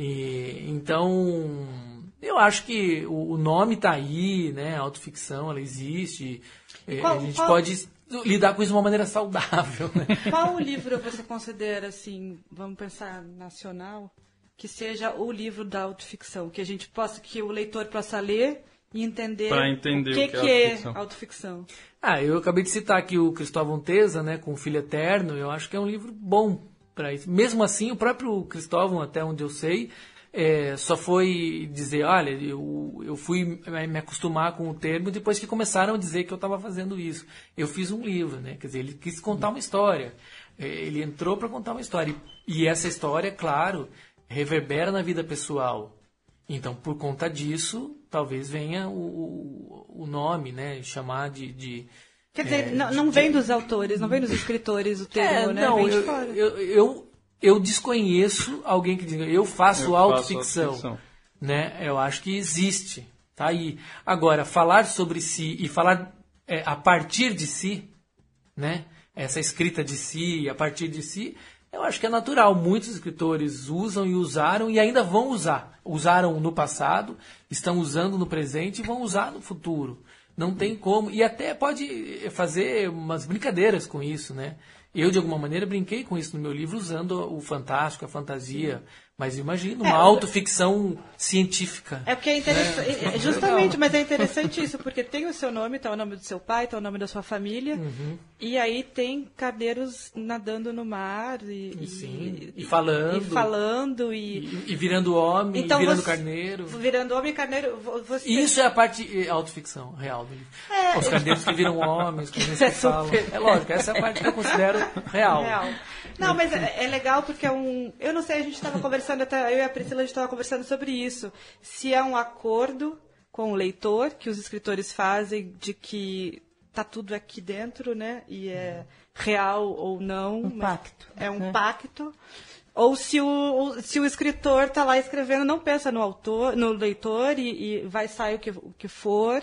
[SPEAKER 4] E, então, eu acho que o, o nome está aí, né? A autoficção, ela existe. É,
[SPEAKER 3] Qual-
[SPEAKER 4] a gente
[SPEAKER 3] qual-
[SPEAKER 4] pode lidar com isso de uma maneira saudável, né?
[SPEAKER 3] Qual livro você considera, assim, vamos pensar nacional, que seja o livro da autoficção, que a gente possa, que o leitor possa ler e entender,
[SPEAKER 1] Pra entender
[SPEAKER 3] o que,
[SPEAKER 1] o que é
[SPEAKER 3] que é
[SPEAKER 1] autoficção.
[SPEAKER 3] autoficção?
[SPEAKER 4] Ah, eu acabei de citar aqui o Cristóvão Teza, né, com o Filho Eterno. Eu acho que é um livro bom para isso. Mesmo assim, o próprio Cristóvão, até onde eu sei, é, só foi dizer, olha, eu, eu fui me acostumar com o termo depois que começaram a dizer que eu estava fazendo isso. Eu fiz um livro, né? Quer dizer, ele quis contar uma história. É, Ele entrou para contar uma história. E essa história, claro, reverbera na vida pessoal. Então, por conta disso, talvez venha o, o, o nome, né? Chamar de... de
[SPEAKER 3] Quer dizer,
[SPEAKER 4] é,
[SPEAKER 3] não,
[SPEAKER 4] de-
[SPEAKER 3] não vem dos autores, não vem dos escritores o termo,
[SPEAKER 4] É,
[SPEAKER 3] né?
[SPEAKER 4] não,
[SPEAKER 3] Vem de
[SPEAKER 4] eu,
[SPEAKER 3] fora.
[SPEAKER 4] eu, eu, eu desconheço alguém que diga, eu faço
[SPEAKER 1] Eu faço
[SPEAKER 4] autoficção.
[SPEAKER 1] autoficção.
[SPEAKER 4] Né? Eu acho que existe. Tá aí. Agora, falar sobre si e falar é, a partir de si, né? Essa escrita de si, a partir de si, eu acho que é natural. Muitos escritores usam e usaram e ainda vão usar. Usaram no passado, estão usando no presente e vão usar no futuro. Não tem como. E até pode fazer umas brincadeiras com isso, né? Eu, de alguma maneira, brinquei com isso no meu livro, usando o fantástico, a fantasia. Mas imagina, uma
[SPEAKER 3] É,
[SPEAKER 4] autoficção científica.
[SPEAKER 3] É porque é interessante, é- é justamente, mas é interessante isso, porque tem o seu nome, tá o nome do seu pai, tá o nome da sua família,
[SPEAKER 4] Uhum.
[SPEAKER 3] e aí tem carneiros nadando no mar e,
[SPEAKER 4] E
[SPEAKER 3] e-
[SPEAKER 4] sim, e falando.
[SPEAKER 3] e falando e,
[SPEAKER 4] E, e virando homem,
[SPEAKER 3] Então
[SPEAKER 4] e virando
[SPEAKER 3] você-
[SPEAKER 4] carneiro.
[SPEAKER 3] virando homem e carneiro. vo- Você...
[SPEAKER 4] Isso é a parte eh, autoficção real do livro.
[SPEAKER 3] É.
[SPEAKER 4] Os carneiros que viram homens, que
[SPEAKER 3] Isso é
[SPEAKER 4] que falam.
[SPEAKER 3] super.
[SPEAKER 4] É lógico, essa é a parte que eu considero real.
[SPEAKER 3] Real. Não, mas é, é legal porque é um. Eu não sei, a gente estava conversando, até eu e a Priscila, a gente estava conversando sobre isso. Se é um acordo com o leitor que os escritores fazem de que tá tudo aqui dentro, né? E é real ou não.
[SPEAKER 2] Um
[SPEAKER 3] mas
[SPEAKER 2] pacto,
[SPEAKER 3] É um
[SPEAKER 2] né?
[SPEAKER 3] pacto. Ou se o, o- se o escritor está lá escrevendo, não pensa no autor, no leitor e, e vai sair o que, o que for.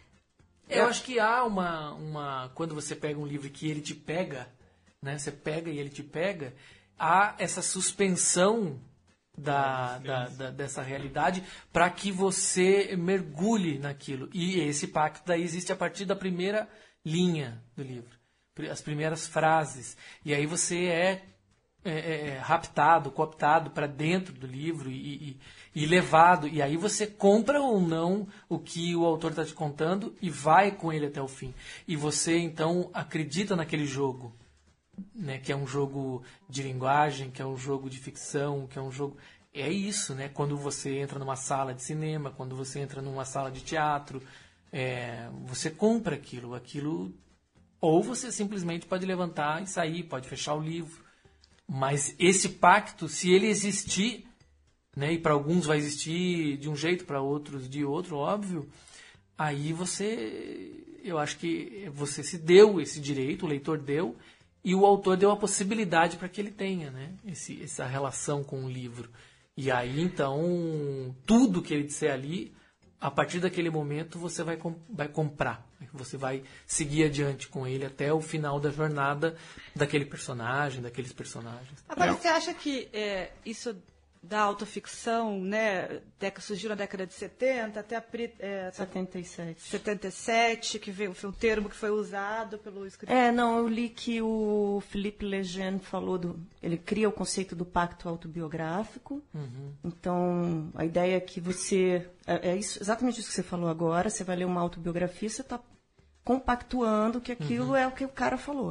[SPEAKER 4] Eu acho que há uma, uma. Quando você pega um livro que ele te pega, né? Você pega e ele te pega, há essa suspensão da, da, da- dessa realidade para que você mergulhe naquilo. E esse pacto daí existe a partir da primeira linha do livro, as primeiras frases. E aí você é, é, é raptado, cooptado para dentro do livro e, e, e levado. E aí você compra ou não o que o autor está te contando e vai com ele até o fim. E você então acredita naquele jogo. Né, que é um jogo de linguagem, que é um jogo de ficção, que é um jogo... É isso, né? Quando você entra numa sala de cinema, quando você entra numa sala de teatro, é, você compra aquilo, aquilo... Ou você simplesmente pode levantar e sair, pode fechar o livro. Mas esse pacto, se ele existir, né, e para alguns vai existir de um jeito, para outros de outro, óbvio, aí você... Eu acho que você se deu esse direito, o leitor deu, e o autor deu a possibilidade para que ele tenha, né, esse, essa relação com o livro. E aí, então, tudo que ele disser ali, a partir daquele momento, você vai, com, vai comprar. Você vai seguir adiante com ele até o final da jornada daquele personagem, daqueles personagens.
[SPEAKER 3] Agora, você acha que é, isso da autoficção, né, década, surgiu na década de setenta, até a Pri- é,
[SPEAKER 2] setenta e sete.
[SPEAKER 3] setenta e sete, que veio, foi um termo que foi usado pelo escritor.
[SPEAKER 2] É, não, eu li que o Philippe Lejeune falou do... Ele cria o conceito do pacto autobiográfico.
[SPEAKER 4] Uhum.
[SPEAKER 2] Então, a ideia é que você... É, é isso, exatamente isso que você falou agora. Você vai ler uma autobiografia, você está compactuando que aquilo
[SPEAKER 4] Uhum.
[SPEAKER 2] é o que o cara falou.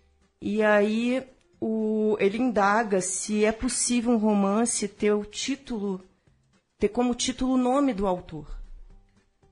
[SPEAKER 2] E aí, o, ele indaga se é possível um romance ter o título... Ter como título o nome do autor.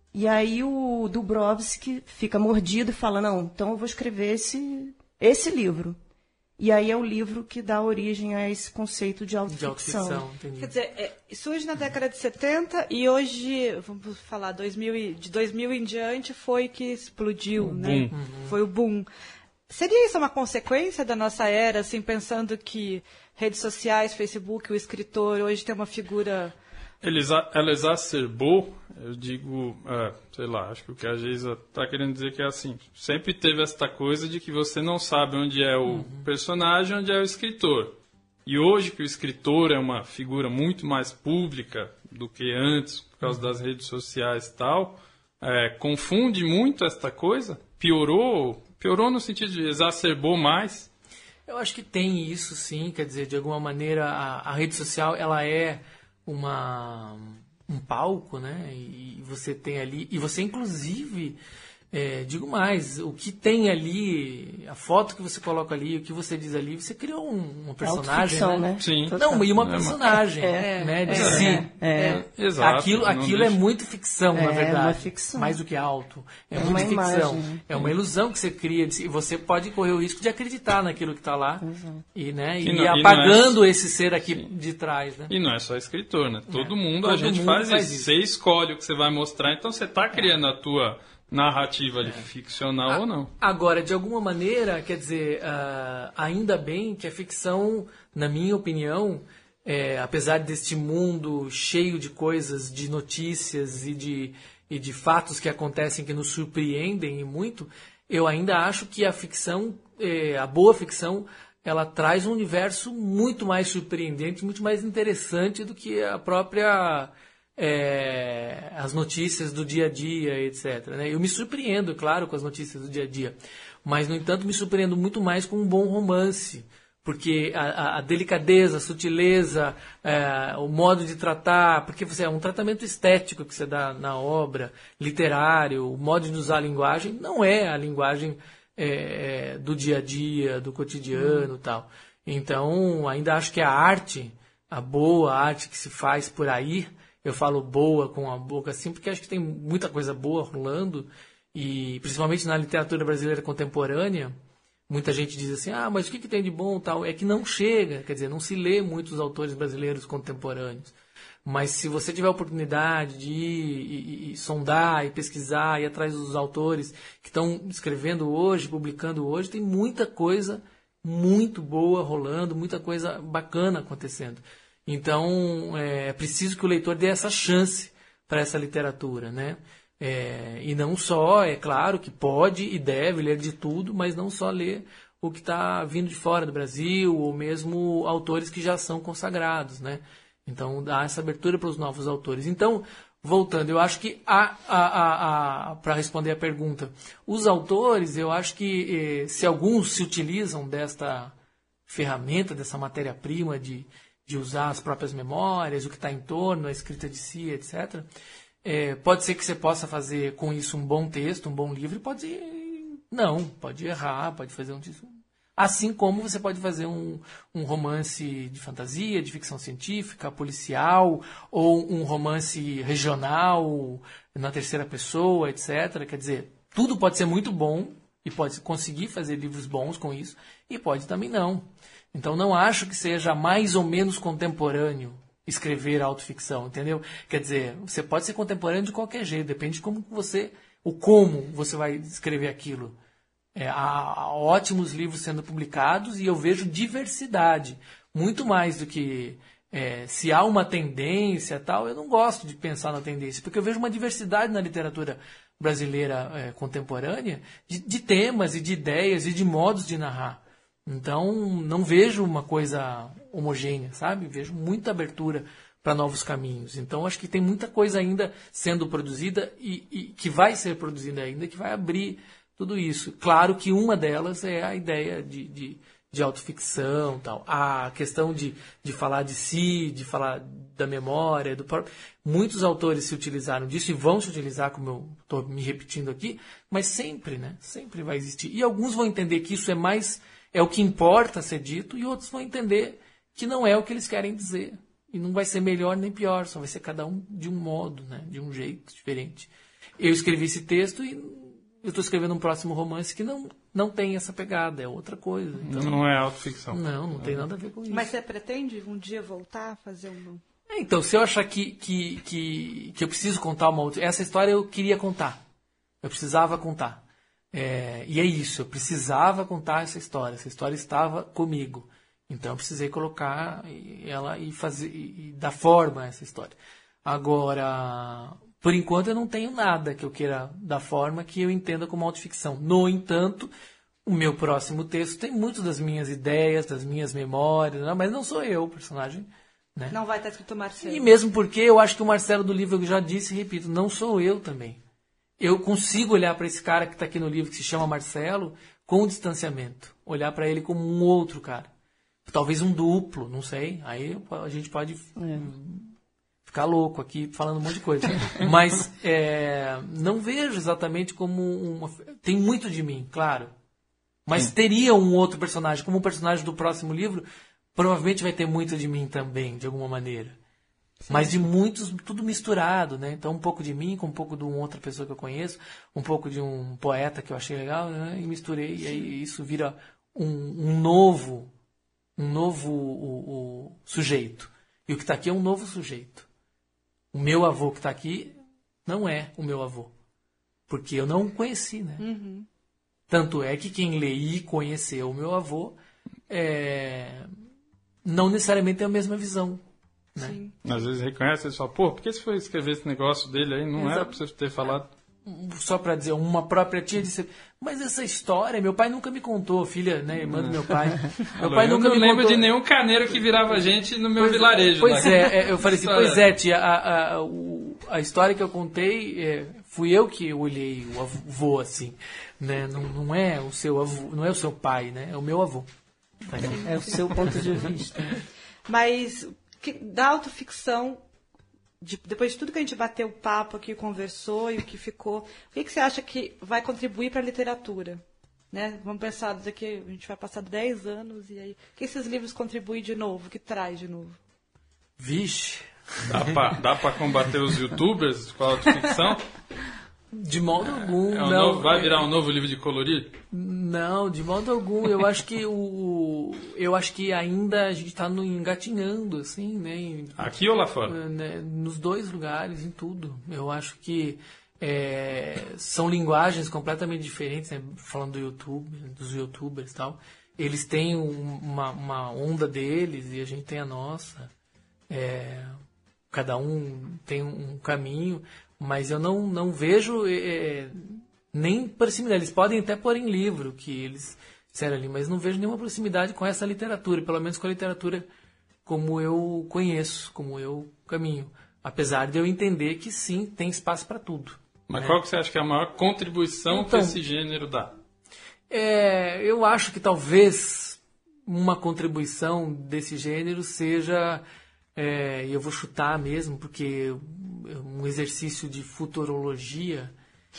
[SPEAKER 2] E aí o Dubrovsky fica mordido e fala, não, então eu vou escrever esse, esse livro. E aí é o livro que dá origem a esse conceito de autoficção. De autoficção,
[SPEAKER 3] entendi. Quer dizer, é, surge na década de setenta e hoje, vamos falar, dois mil e, de dois mil em diante foi que explodiu,
[SPEAKER 1] o
[SPEAKER 3] né?
[SPEAKER 1] Boom.
[SPEAKER 3] Uhum. Foi o boom. Seria isso uma consequência da nossa era, assim, pensando que redes sociais, Facebook, o escritor hoje tem uma figura...
[SPEAKER 1] Ele exa- ela exacerbou, eu digo, é, sei lá, acho que o que a Geisa está querendo dizer que é assim, sempre teve esta coisa de que você não sabe onde é o uhum. personagem, onde é o escritor. E hoje que o escritor é uma figura muito mais pública do que antes, por causa das redes sociais e tal, é, confunde muito esta coisa, piorou, piorou no sentido de exacerbou mais.
[SPEAKER 4] Eu acho que tem isso sim, quer dizer, de alguma maneira a, a rede social ela é uma, um palco, né? E você tem ali, e você inclusive, é, digo mais, o que tem ali, a foto que você coloca ali, o que você diz ali, você criou um, um personagem, né?
[SPEAKER 2] né?
[SPEAKER 1] Sim.
[SPEAKER 4] Não, e uma personagem,
[SPEAKER 2] é,
[SPEAKER 4] né? De
[SPEAKER 2] é,
[SPEAKER 4] si.
[SPEAKER 2] É, é.
[SPEAKER 1] É, exato.
[SPEAKER 4] Aquilo, aquilo é muito ficção,
[SPEAKER 2] é,
[SPEAKER 4] na verdade.
[SPEAKER 2] Uma ficção.
[SPEAKER 4] Mais do que alto. É,
[SPEAKER 2] é
[SPEAKER 4] muito ficção.
[SPEAKER 2] Imagem.
[SPEAKER 4] É uma ilusão que você cria. E você pode correr o risco de acreditar naquilo que está lá.
[SPEAKER 2] Exato.
[SPEAKER 4] E, né,
[SPEAKER 1] e,
[SPEAKER 4] e
[SPEAKER 1] não,
[SPEAKER 4] apagando
[SPEAKER 1] e não é...
[SPEAKER 4] esse ser aqui
[SPEAKER 1] Sim.
[SPEAKER 4] de trás. Né?
[SPEAKER 1] E não é só escritor, né? Todo
[SPEAKER 4] é.
[SPEAKER 1] mundo,
[SPEAKER 4] Todo
[SPEAKER 1] a gente
[SPEAKER 4] mundo
[SPEAKER 1] faz,
[SPEAKER 4] faz
[SPEAKER 1] isso.
[SPEAKER 4] isso.
[SPEAKER 1] Você escolhe o que você vai mostrar, então você está criando a tua narrativa ali, é. ficcional
[SPEAKER 4] a,
[SPEAKER 1] ou não.
[SPEAKER 4] Agora, de alguma maneira, quer dizer, uh, ainda bem que a ficção, na minha opinião, é, apesar deste mundo cheio de coisas, de notícias e de, e de fatos que acontecem que nos surpreendem e muito, eu ainda acho que a ficção, é, a boa ficção, ela traz um universo muito mais surpreendente, muito mais interessante do que a própria... É, as notícias do dia a dia, etcétera. Né? Eu me surpreendo, claro, com as notícias do dia a dia, mas, no entanto, me surpreendo muito mais com um bom romance, porque a, a, a delicadeza, a sutileza, é, o modo de tratar, porque você é um tratamento estético que você dá na obra, literário, o modo de usar a linguagem, não é a linguagem é, do dia a dia, do cotidiano e tal. Então, ainda acho que a arte, a boa arte que se faz por aí, eu falo boa com a boca assim, porque acho que tem muita coisa boa rolando, e principalmente na literatura brasileira contemporânea, muita gente diz assim, ah, mas o que, que tem de bom tal? É que não chega, quer dizer, não se lê muitos autores brasileiros contemporâneos. Mas se você tiver a oportunidade de ir e, e, e sondar e pesquisar, ir atrás dos autores que estão escrevendo hoje, publicando hoje, tem muita coisa muito boa rolando, muita coisa bacana acontecendo. Então, é preciso que o leitor dê essa chance para essa literatura, né? É, e não só, é claro que pode e deve ler de tudo, mas não só ler o que está vindo de fora do Brasil, ou mesmo autores que já são consagrados, né? Então, dá essa abertura para os novos autores. Então, voltando, eu acho que, a, a, a, a, para responder a pergunta, os autores, eu acho que eh, se alguns se utilizam desta ferramenta, dessa matéria-prima de de usar as próprias memórias, o que está em torno, a escrita de si, etcétera. É, pode ser que você possa fazer com isso um bom texto, um bom livro, pode não, pode errar, pode fazer um texto. Assim como você pode fazer um, um romance de fantasia, de ficção científica, policial, ou um romance regional, na terceira pessoa, etcétera. Quer dizer, tudo pode ser muito bom, e pode conseguir fazer livros bons com isso, e pode também não. Então, não acho que seja mais ou menos contemporâneo escrever autoficção, entendeu? Quer dizer, você pode ser contemporâneo de qualquer jeito, depende de como você, o como você vai escrever aquilo. É, há ótimos livros sendo publicados e eu vejo diversidade, muito mais do que é, se há uma tendência tal. Eu não gosto de pensar na tendência, porque eu vejo uma diversidade na literatura brasileira é, contemporânea de, de temas e de ideias e de modos de narrar. Então, não vejo uma coisa homogênea, sabe? Vejo muita abertura para novos caminhos. Então, acho que tem muita coisa ainda sendo produzida e, e que vai ser produzida ainda, que vai abrir tudo isso. Claro que uma delas é a ideia de, de, de autoficção, tal. A questão de, de falar de si, de falar da memória, do próprio... Muitos autores se utilizaram disso e vão se utilizar, como eu estou me repetindo aqui, mas sempre, né? Sempre vai existir. E alguns vão entender que isso é mais... é o que importa ser dito, e outros vão entender que não é o que eles querem dizer. E não vai ser melhor nem pior, só vai ser cada um de um modo, né? De um jeito diferente. Eu escrevi esse texto e eu estou escrevendo um próximo romance que não, não tem essa pegada, é outra coisa. Então,
[SPEAKER 1] não é autoficção.
[SPEAKER 4] Não, não tem nada a ver com isso.
[SPEAKER 3] Mas você pretende um dia voltar a fazer um...
[SPEAKER 4] Então, se eu achar que, que, que, que eu preciso contar uma outra... Essa história eu queria contar. Eu precisava contar. É, e é isso, eu precisava contar essa história. Essa história estava comigo. Então, eu precisei colocar ela e, fazer, e dar forma a essa história. Agora, por enquanto, eu não tenho nada que eu queira dar forma que eu entenda como autoficção. No entanto, o meu próximo texto tem muito das minhas ideias, das minhas memórias, né? Mas não sou eu o personagem. Né?
[SPEAKER 3] Não vai estar escrito Marcelo.
[SPEAKER 4] E mesmo porque eu acho que o Marcelo do livro, eu já disse e repito, não sou eu também. Eu consigo olhar para esse cara que está aqui no livro, que se chama Marcelo, com distanciamento. Olhar para ele como um outro cara. Talvez um duplo, não sei. Aí a gente pode é. ficar louco aqui falando um monte de coisa. Mas é, não vejo exatamente como uma... Tem muito de mim, claro. Mas Sim. teria um outro personagem. Como o personagem do próximo livro, provavelmente vai ter muito de mim também, de alguma maneira. Sim. Mas de muitos, tudo misturado, né? Então um pouco de mim com um pouco de uma outra pessoa que eu conheço, um pouco de um poeta que eu achei legal, né? E misturei. Sim. E aí isso vira um, um novo... um novo o, o sujeito. E o que está aqui é um novo sujeito. O meu avô que está aqui não é o meu avô. Porque eu não o conheci, né?
[SPEAKER 3] Uhum.
[SPEAKER 4] Tanto é que quem lê e conheceu o meu avô é, não necessariamente tem a mesma visão. Né?
[SPEAKER 3] Sim.
[SPEAKER 1] Às vezes reconhece e fala, pô, por que você foi escrever esse negócio dele aí? Não Exato. Era para você ter falado...
[SPEAKER 4] Só para dizer, uma própria tia disse, mas essa história, meu pai nunca me contou, filha, né, irmã do meu pai. Meu pai
[SPEAKER 1] eu
[SPEAKER 4] nunca
[SPEAKER 1] não
[SPEAKER 4] me
[SPEAKER 1] lembro
[SPEAKER 4] contou.
[SPEAKER 1] de nenhum caneiro que virava gente no meu
[SPEAKER 4] pois,
[SPEAKER 1] vilarejo.
[SPEAKER 4] Pois
[SPEAKER 1] lá.
[SPEAKER 4] é, eu falei assim, pois é, tia, a, a, o, a história que eu contei, é, fui eu que olhei o avô assim, né, não, não é o seu avô, não é o seu pai, né, é o meu avô.
[SPEAKER 2] É o seu ponto de vista.
[SPEAKER 3] Mas que, da autoficção, de, depois de tudo que a gente bateu o papo aqui, conversou e o que ficou, o que, que você acha que vai contribuir para a literatura? Né? Vamos pensar, daqui a gente vai passar dez anos e aí, o que esses livros contribuem de novo, que traz de novo?
[SPEAKER 4] Vixe!
[SPEAKER 1] Dá para combater os youtubers com a autoficção?
[SPEAKER 4] De modo algum,
[SPEAKER 1] é um
[SPEAKER 4] não.
[SPEAKER 1] Novo, vai virar um novo livro de colorir?
[SPEAKER 4] Não, de modo algum. Eu acho que o, eu acho que ainda a gente está engatinhando, assim, né? Em,
[SPEAKER 1] aqui ou lá fora?
[SPEAKER 4] Né, nos dois lugares, em tudo. Eu acho que é, são linguagens completamente diferentes, né? Falando do YouTube, dos YouTubers e tal. Eles têm uma, uma onda deles e a gente tem a nossa. É, cada um tem um caminho. Mas eu não, não vejo é, nem proximidade. Eles podem até pôr em livro que eles disseram ali, mas não vejo nenhuma proximidade com essa literatura, pelo menos com a literatura como eu conheço, como eu caminho. Apesar de eu entender que sim, tem espaço para tudo.
[SPEAKER 1] Mas
[SPEAKER 4] né?
[SPEAKER 1] Qual que você acha que é a maior contribuição
[SPEAKER 4] então,
[SPEAKER 1] que esse gênero dá?
[SPEAKER 4] É, eu acho que talvez uma contribuição desse gênero seja... É, e eu vou chutar mesmo, porque um exercício de futurologia,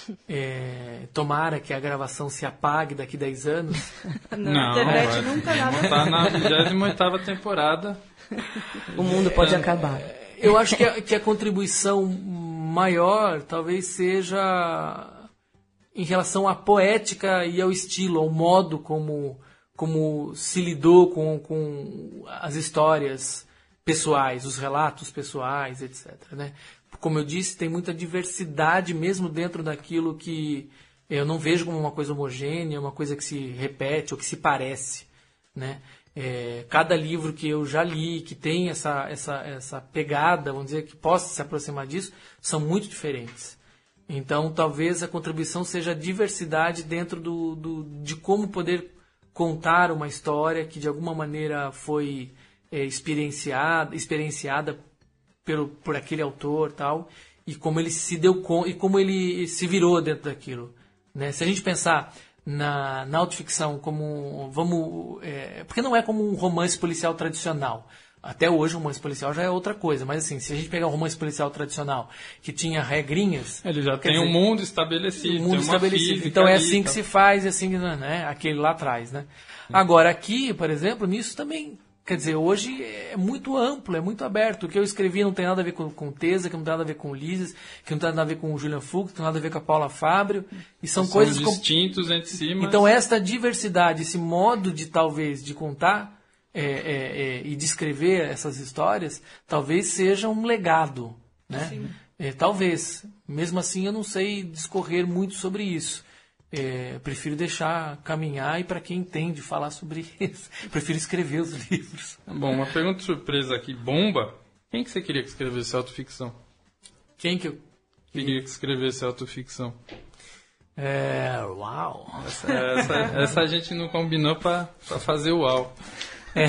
[SPEAKER 4] é, tomara que a gravação se apague daqui a dez anos.
[SPEAKER 3] Não, a internet vai, nunca nada.
[SPEAKER 1] Está na vigésima oitava temporada.
[SPEAKER 2] O mundo pode é, acabar.
[SPEAKER 4] Eu acho que a, que a contribuição maior talvez seja em relação à poética e ao estilo, ao modo como, como se lidou com, com as histórias pessoais, os relatos pessoais, etcétera. Né? Como eu disse, tem muita diversidade mesmo dentro daquilo que eu não vejo como uma coisa homogênea, uma coisa que se repete ou que se parece. Né? É, cada livro que eu já li, que tem essa, essa, essa pegada, vamos dizer, que possa se aproximar disso, são muito diferentes. Então, talvez a contribuição seja a diversidade dentro do, do, de como poder contar uma história que, de alguma maneira, foi... É, experienciada, experienciada pelo, por aquele autor tal, e como ele se deu conta, e como ele se virou dentro daquilo. Né? Se a gente pensar na, na autoficção como, vamos, é, porque não é como um romance policial tradicional. Até hoje o romance policial já é outra coisa, mas assim, se a gente pegar um romance policial tradicional que tinha regrinhas...
[SPEAKER 1] Ele já tem
[SPEAKER 4] dizer,
[SPEAKER 1] um mundo estabelecido.
[SPEAKER 4] Um mundo
[SPEAKER 1] tem uma
[SPEAKER 4] estabelecido. Então é assim
[SPEAKER 1] tá.
[SPEAKER 4] que se faz, e assim, né? Aquele lá atrás, né? Agora aqui, por exemplo, nisso também... Quer dizer, hoje é muito amplo, é muito aberto. O que eu escrevi não tem nada a ver com, com Tesa, que não tem nada a ver com Ulisses, que não tem nada a ver com o Julian Foucault, que não tem nada a ver com a Paula Fábio. E são,
[SPEAKER 1] são
[SPEAKER 4] coisas
[SPEAKER 1] distintos com... entre si, mas...
[SPEAKER 4] Então, esta diversidade, esse modo de, talvez, de contar é, é, é, e de escrever essas histórias, talvez seja um legado, né? É, talvez. Mesmo assim, eu não sei discorrer muito sobre isso. É, prefiro deixar caminhar e para quem entende falar sobre isso. Prefiro escrever os livros.
[SPEAKER 1] Bom, uma pergunta surpresa aqui. Bomba. Quem que você queria que escrevesse autoficção?
[SPEAKER 4] Quem que eu...
[SPEAKER 1] Queria que escrevesse autoficção.
[SPEAKER 4] É... Uau!
[SPEAKER 1] Essa, essa, essa a gente não combinou para fazer o uau.
[SPEAKER 4] É...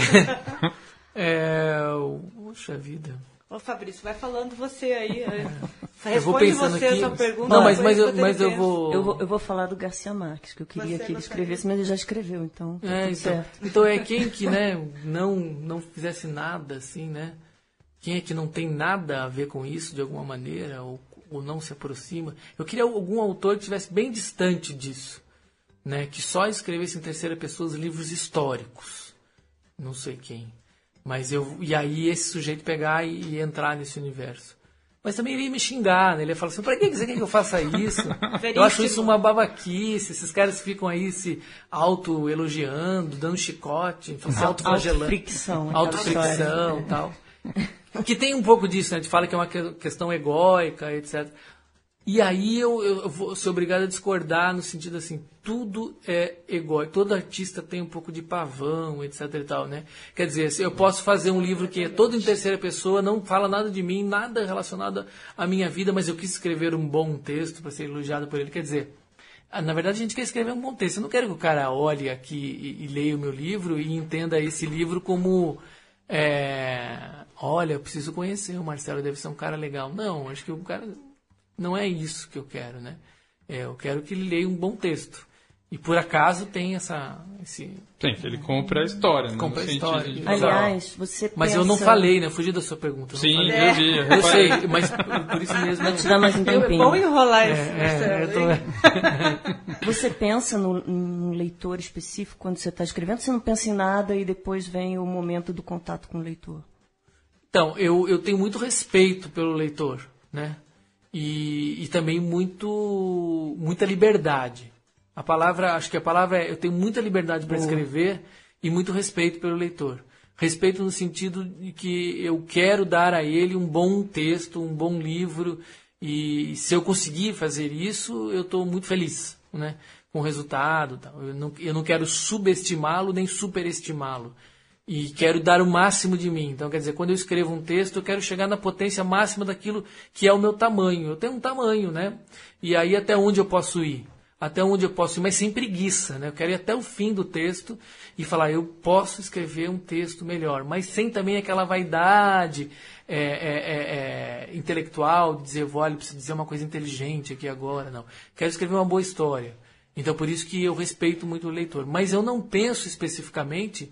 [SPEAKER 4] é... Puxa vida...
[SPEAKER 3] Ô, Fabrício, vai falando você aí. Responde
[SPEAKER 4] eu vou pensando
[SPEAKER 3] você
[SPEAKER 4] aqui.
[SPEAKER 3] essa pergunta.
[SPEAKER 4] Não, mas, mas, eu, mas eu vou...
[SPEAKER 2] eu vou... Eu vou falar do Garcia Marques, que eu queria
[SPEAKER 3] Você
[SPEAKER 2] que ele escrevesse, mas ele já escreveu, então tá
[SPEAKER 4] é,
[SPEAKER 2] tudo
[SPEAKER 4] então,
[SPEAKER 2] certo.
[SPEAKER 4] então é quem que, né, não, não fizesse nada, assim, né? Quem é que não tem nada a ver com isso, de alguma maneira, ou, ou não se aproxima. Eu queria algum autor que estivesse bem distante disso, né? Que só escrevesse em terceira pessoa os livros históricos. Não sei quem. Mas eu, e aí esse sujeito pegar e, e entrar nesse universo. Mas também ele ia me xingar, né? Ele ia falar assim, pra que você quer que eu faça isso? Eu acho isso uma babaquice, esses caras ficam aí se auto-elogiando, dando chicote, enfim, se autoflagelando.
[SPEAKER 2] Autofricção.
[SPEAKER 4] Autofricção e tal. Que tem um pouco disso, né? A gente fala que é uma questão egóica, etcétera. E aí eu, eu vou ser obrigado a discordar no sentido assim, tudo é egóico, todo artista tem um pouco de pavão, etc e tal, né? Quer dizer, eu posso fazer um livro que é todo em terceira pessoa, não fala nada de mim, nada relacionado à minha vida, mas eu quis escrever um bom texto para ser elogiado por ele. Quer dizer, na verdade a gente quer escrever um bom texto. Eu não quero que o cara olhe aqui e, e leia o meu livro e entenda esse livro como... É, olha, eu preciso conhecer o Marcelo, deve ser um cara legal. Não, acho que o cara... Não é isso que eu quero, né? É, eu quero que ele leia um bom texto. E por acaso tem essa... Esse...
[SPEAKER 1] Sim, que ele compra a história.
[SPEAKER 4] Compra
[SPEAKER 1] né?
[SPEAKER 4] a história.
[SPEAKER 1] De...
[SPEAKER 2] Aliás, você
[SPEAKER 4] Mas
[SPEAKER 2] pensa...
[SPEAKER 4] eu não falei, né? Eu fugi da sua pergunta. Eu
[SPEAKER 1] Sim,
[SPEAKER 4] eu
[SPEAKER 1] vi.
[SPEAKER 4] Eu, eu sei, mas por isso mesmo...
[SPEAKER 2] Vou te dar mais um
[SPEAKER 3] É
[SPEAKER 2] tempinho.
[SPEAKER 3] bom enrolar
[SPEAKER 4] É,
[SPEAKER 3] isso, Marcelo,
[SPEAKER 4] é, eu tô...
[SPEAKER 3] hein?
[SPEAKER 2] Você pensa no, num leitor específico quando você está escrevendo? Você não pensa em nada e depois vem o momento do contato com o leitor?
[SPEAKER 4] Então, eu, eu tenho muito respeito pelo leitor, né? E, e também muito, muita liberdade. A palavra, acho que a palavra é, eu tenho muita liberdade para escrever e muito respeito pelo leitor. Respeito no sentido de que eu quero dar a ele um bom texto, um bom livro, e se eu conseguir fazer isso, eu estou muito feliz, né, com o resultado. Tal. Eu, não, eu não quero subestimá-lo nem superestimá-lo. E quero dar o máximo de mim. Então, quer dizer, quando eu escrevo um texto, eu quero chegar na potência máxima daquilo que é o meu tamanho. Eu tenho um tamanho, né? E aí até onde eu posso ir? Até onde eu posso ir, mas sem preguiça, né? Eu quero ir até o fim do texto e falar, eu posso escrever um texto melhor, mas sem também aquela vaidade é, é, é, é, intelectual, de dizer, olha, preciso dizer uma coisa inteligente aqui agora, não. Quero escrever uma boa história. Então, por isso que eu respeito muito o leitor. Mas eu não penso especificamente...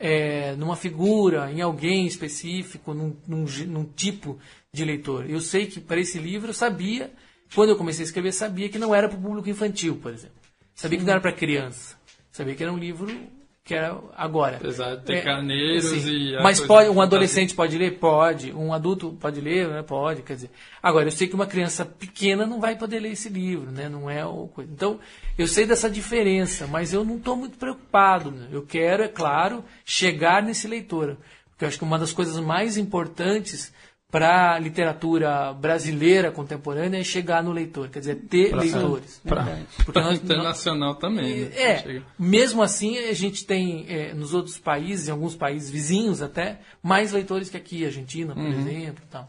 [SPEAKER 4] É, numa figura, em alguém específico, num, num, num tipo de leitor. Eu sei que para esse livro eu sabia, quando eu comecei a escrever, sabia que não era para o público infantil, por exemplo. Sabia Sim. que não era para criança. Sabia que era um livro que era agora.
[SPEAKER 1] Apesar de ter
[SPEAKER 4] é,
[SPEAKER 1] carneiros
[SPEAKER 4] assim,
[SPEAKER 1] e...
[SPEAKER 4] Mas pode, um adolescente pode ler? Pode. Um adulto pode ler? Né? Pode. Quer dizer, agora, eu sei que uma criança pequena não vai poder ler esse livro, né? Não é o coisa. Então, eu sei dessa diferença, mas eu não estou muito preocupado. Né? Eu quero, é claro, chegar nesse leitor. Porque eu acho que uma das coisas mais importantes para a literatura brasileira contemporânea é chegar no leitor, quer dizer, ter
[SPEAKER 1] pra
[SPEAKER 4] leitores.
[SPEAKER 1] Para internacional nós, também. Né?
[SPEAKER 4] É,
[SPEAKER 1] Chega.
[SPEAKER 4] mesmo assim a gente tem é, nos outros países, em alguns países vizinhos até, mais leitores que aqui, Argentina, por uhum. exemplo. Tal.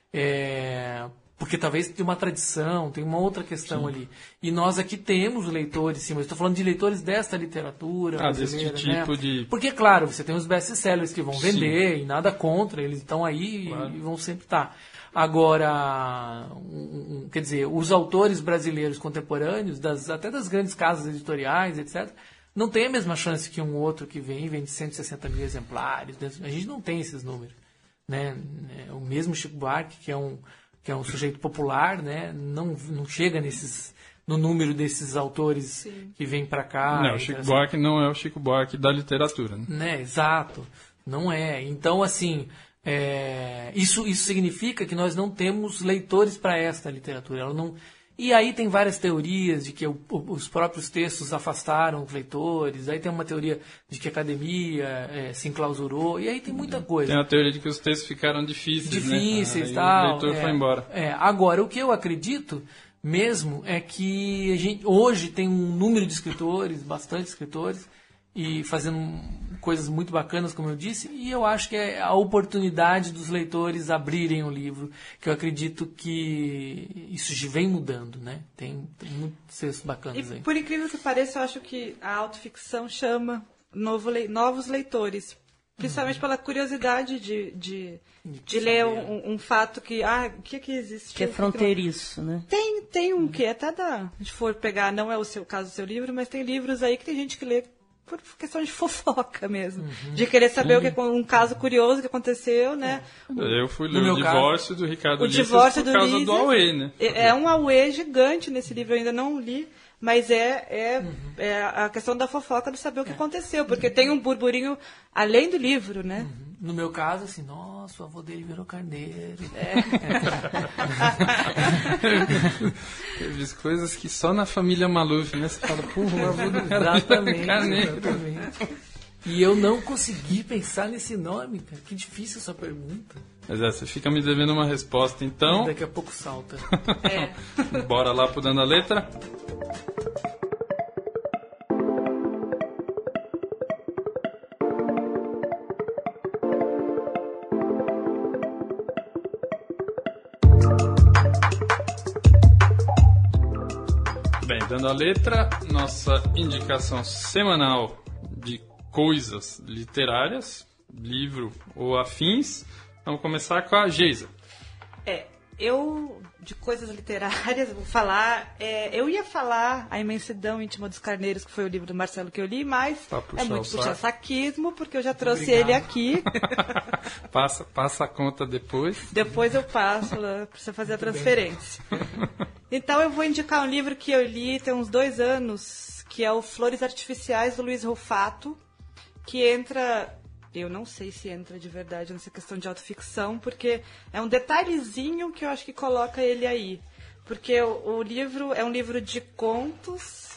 [SPEAKER 4] É, porque talvez tenha uma tradição, tem uma outra questão sim. ali. E nós aqui temos leitores, sim, mas estou falando de leitores desta literatura
[SPEAKER 1] ah, desse tipo
[SPEAKER 4] né?
[SPEAKER 1] de...
[SPEAKER 4] Porque, claro, você tem os best-sellers que vão
[SPEAKER 1] sim.
[SPEAKER 4] vender, e nada contra, eles estão aí claro. e vão sempre estar. Agora, um, um, quer dizer, os autores brasileiros contemporâneos, das, até das grandes casas editoriais, etcétera, não tem a mesma chance que um outro que vem e vende cento e sessenta mil exemplares. A gente não tem esses números. Né? O mesmo Chico Buarque, que é um... que é um sujeito popular, né? não, não chega nesses, no número desses autores Sim. que vêm para cá.
[SPEAKER 1] Não, o Chico Buarque não é o Chico Buarque da literatura. Né?
[SPEAKER 4] né? Exato. Não é. Então, assim, é, isso, isso significa que nós não temos leitores para esta literatura. Ela não... E aí tem várias teorias de que o, os próprios textos afastaram os leitores, aí tem uma teoria de que a academia é, se enclausurou, e aí tem muita coisa.
[SPEAKER 1] Tem a teoria de que os textos ficaram difíceis,
[SPEAKER 4] Difíceis,
[SPEAKER 1] né?
[SPEAKER 4] tal.
[SPEAKER 1] E o leitor
[SPEAKER 4] é,
[SPEAKER 1] foi embora.
[SPEAKER 4] É. Agora, o que eu acredito mesmo é que a gente, hoje tem um número de escritores, bastante escritores, e fazendo coisas muito bacanas, como eu disse, e eu acho que é a oportunidade dos leitores abrirem o livro, que eu acredito que isso já vem mudando, né? Tem, tem muitos textos bacanas
[SPEAKER 3] E,
[SPEAKER 4] aí.
[SPEAKER 3] por incrível que pareça, eu acho que a autoficção chama novo le- novos leitores, principalmente uhum. pela curiosidade de, de, de, de ler um, um fato que, ah, o que é que existe?
[SPEAKER 2] Que é fronteiriço, né?
[SPEAKER 3] Tem, tem um que até dá, se for pegar, não é o seu caso, o seu livro, mas tem livros aí que tem gente que lê por questão de fofoca mesmo. Uhum. De querer saber uhum. o que um caso curioso que aconteceu, né?
[SPEAKER 1] Eu fui ler o divórcio do Ricardo
[SPEAKER 3] o
[SPEAKER 1] Ulisses
[SPEAKER 3] divórcio
[SPEAKER 1] por
[SPEAKER 3] do
[SPEAKER 1] causa
[SPEAKER 3] Ulisses,
[SPEAKER 1] do Aue, né?
[SPEAKER 3] É, é um Aue gigante nesse livro, eu ainda não li, mas é, é, uhum. é a questão da fofoca de saber o que é. aconteceu, porque uhum. tem um burburinho além do livro, né?
[SPEAKER 4] Uhum. No meu caso, assim, nossa, o avô dele virou carneiro.
[SPEAKER 3] É.
[SPEAKER 1] Teve coisas que só na família Maluf, né? Você fala, porra, o avô do cara
[SPEAKER 4] exatamente,
[SPEAKER 1] carneiro.
[SPEAKER 4] Exatamente. E eu não consegui pensar nesse nome, cara. Que difícil essa pergunta.
[SPEAKER 1] Mas é, você fica me devendo uma resposta, então...
[SPEAKER 4] Daqui a pouco salta.
[SPEAKER 3] É.
[SPEAKER 1] Bora lá pro Dando a Letra? Bem, Dando a Letra, nossa indicação semanal de coisas literárias, livro ou afins. Vamos começar com a Geisa.
[SPEAKER 3] É, eu, de coisas literárias, vou falar... É, eu ia falar A Imensidão Íntima dos Carneiros, que foi o livro do Marcelo que eu li, mas é muito puxar saquismo, porque eu já trouxe Obrigado. ele aqui.
[SPEAKER 1] passa, passa a conta depois.
[SPEAKER 3] Depois eu passo lá para você fazer a transferência. Então eu vou indicar um livro que eu li tem uns dois anos, que é o Flores Artificiais, do Luiz Rufato, que entra... Eu não sei se entra de verdade nessa questão de autoficção, porque é um detalhezinho que eu acho que coloca ele aí. Porque o, o livro é um livro de contos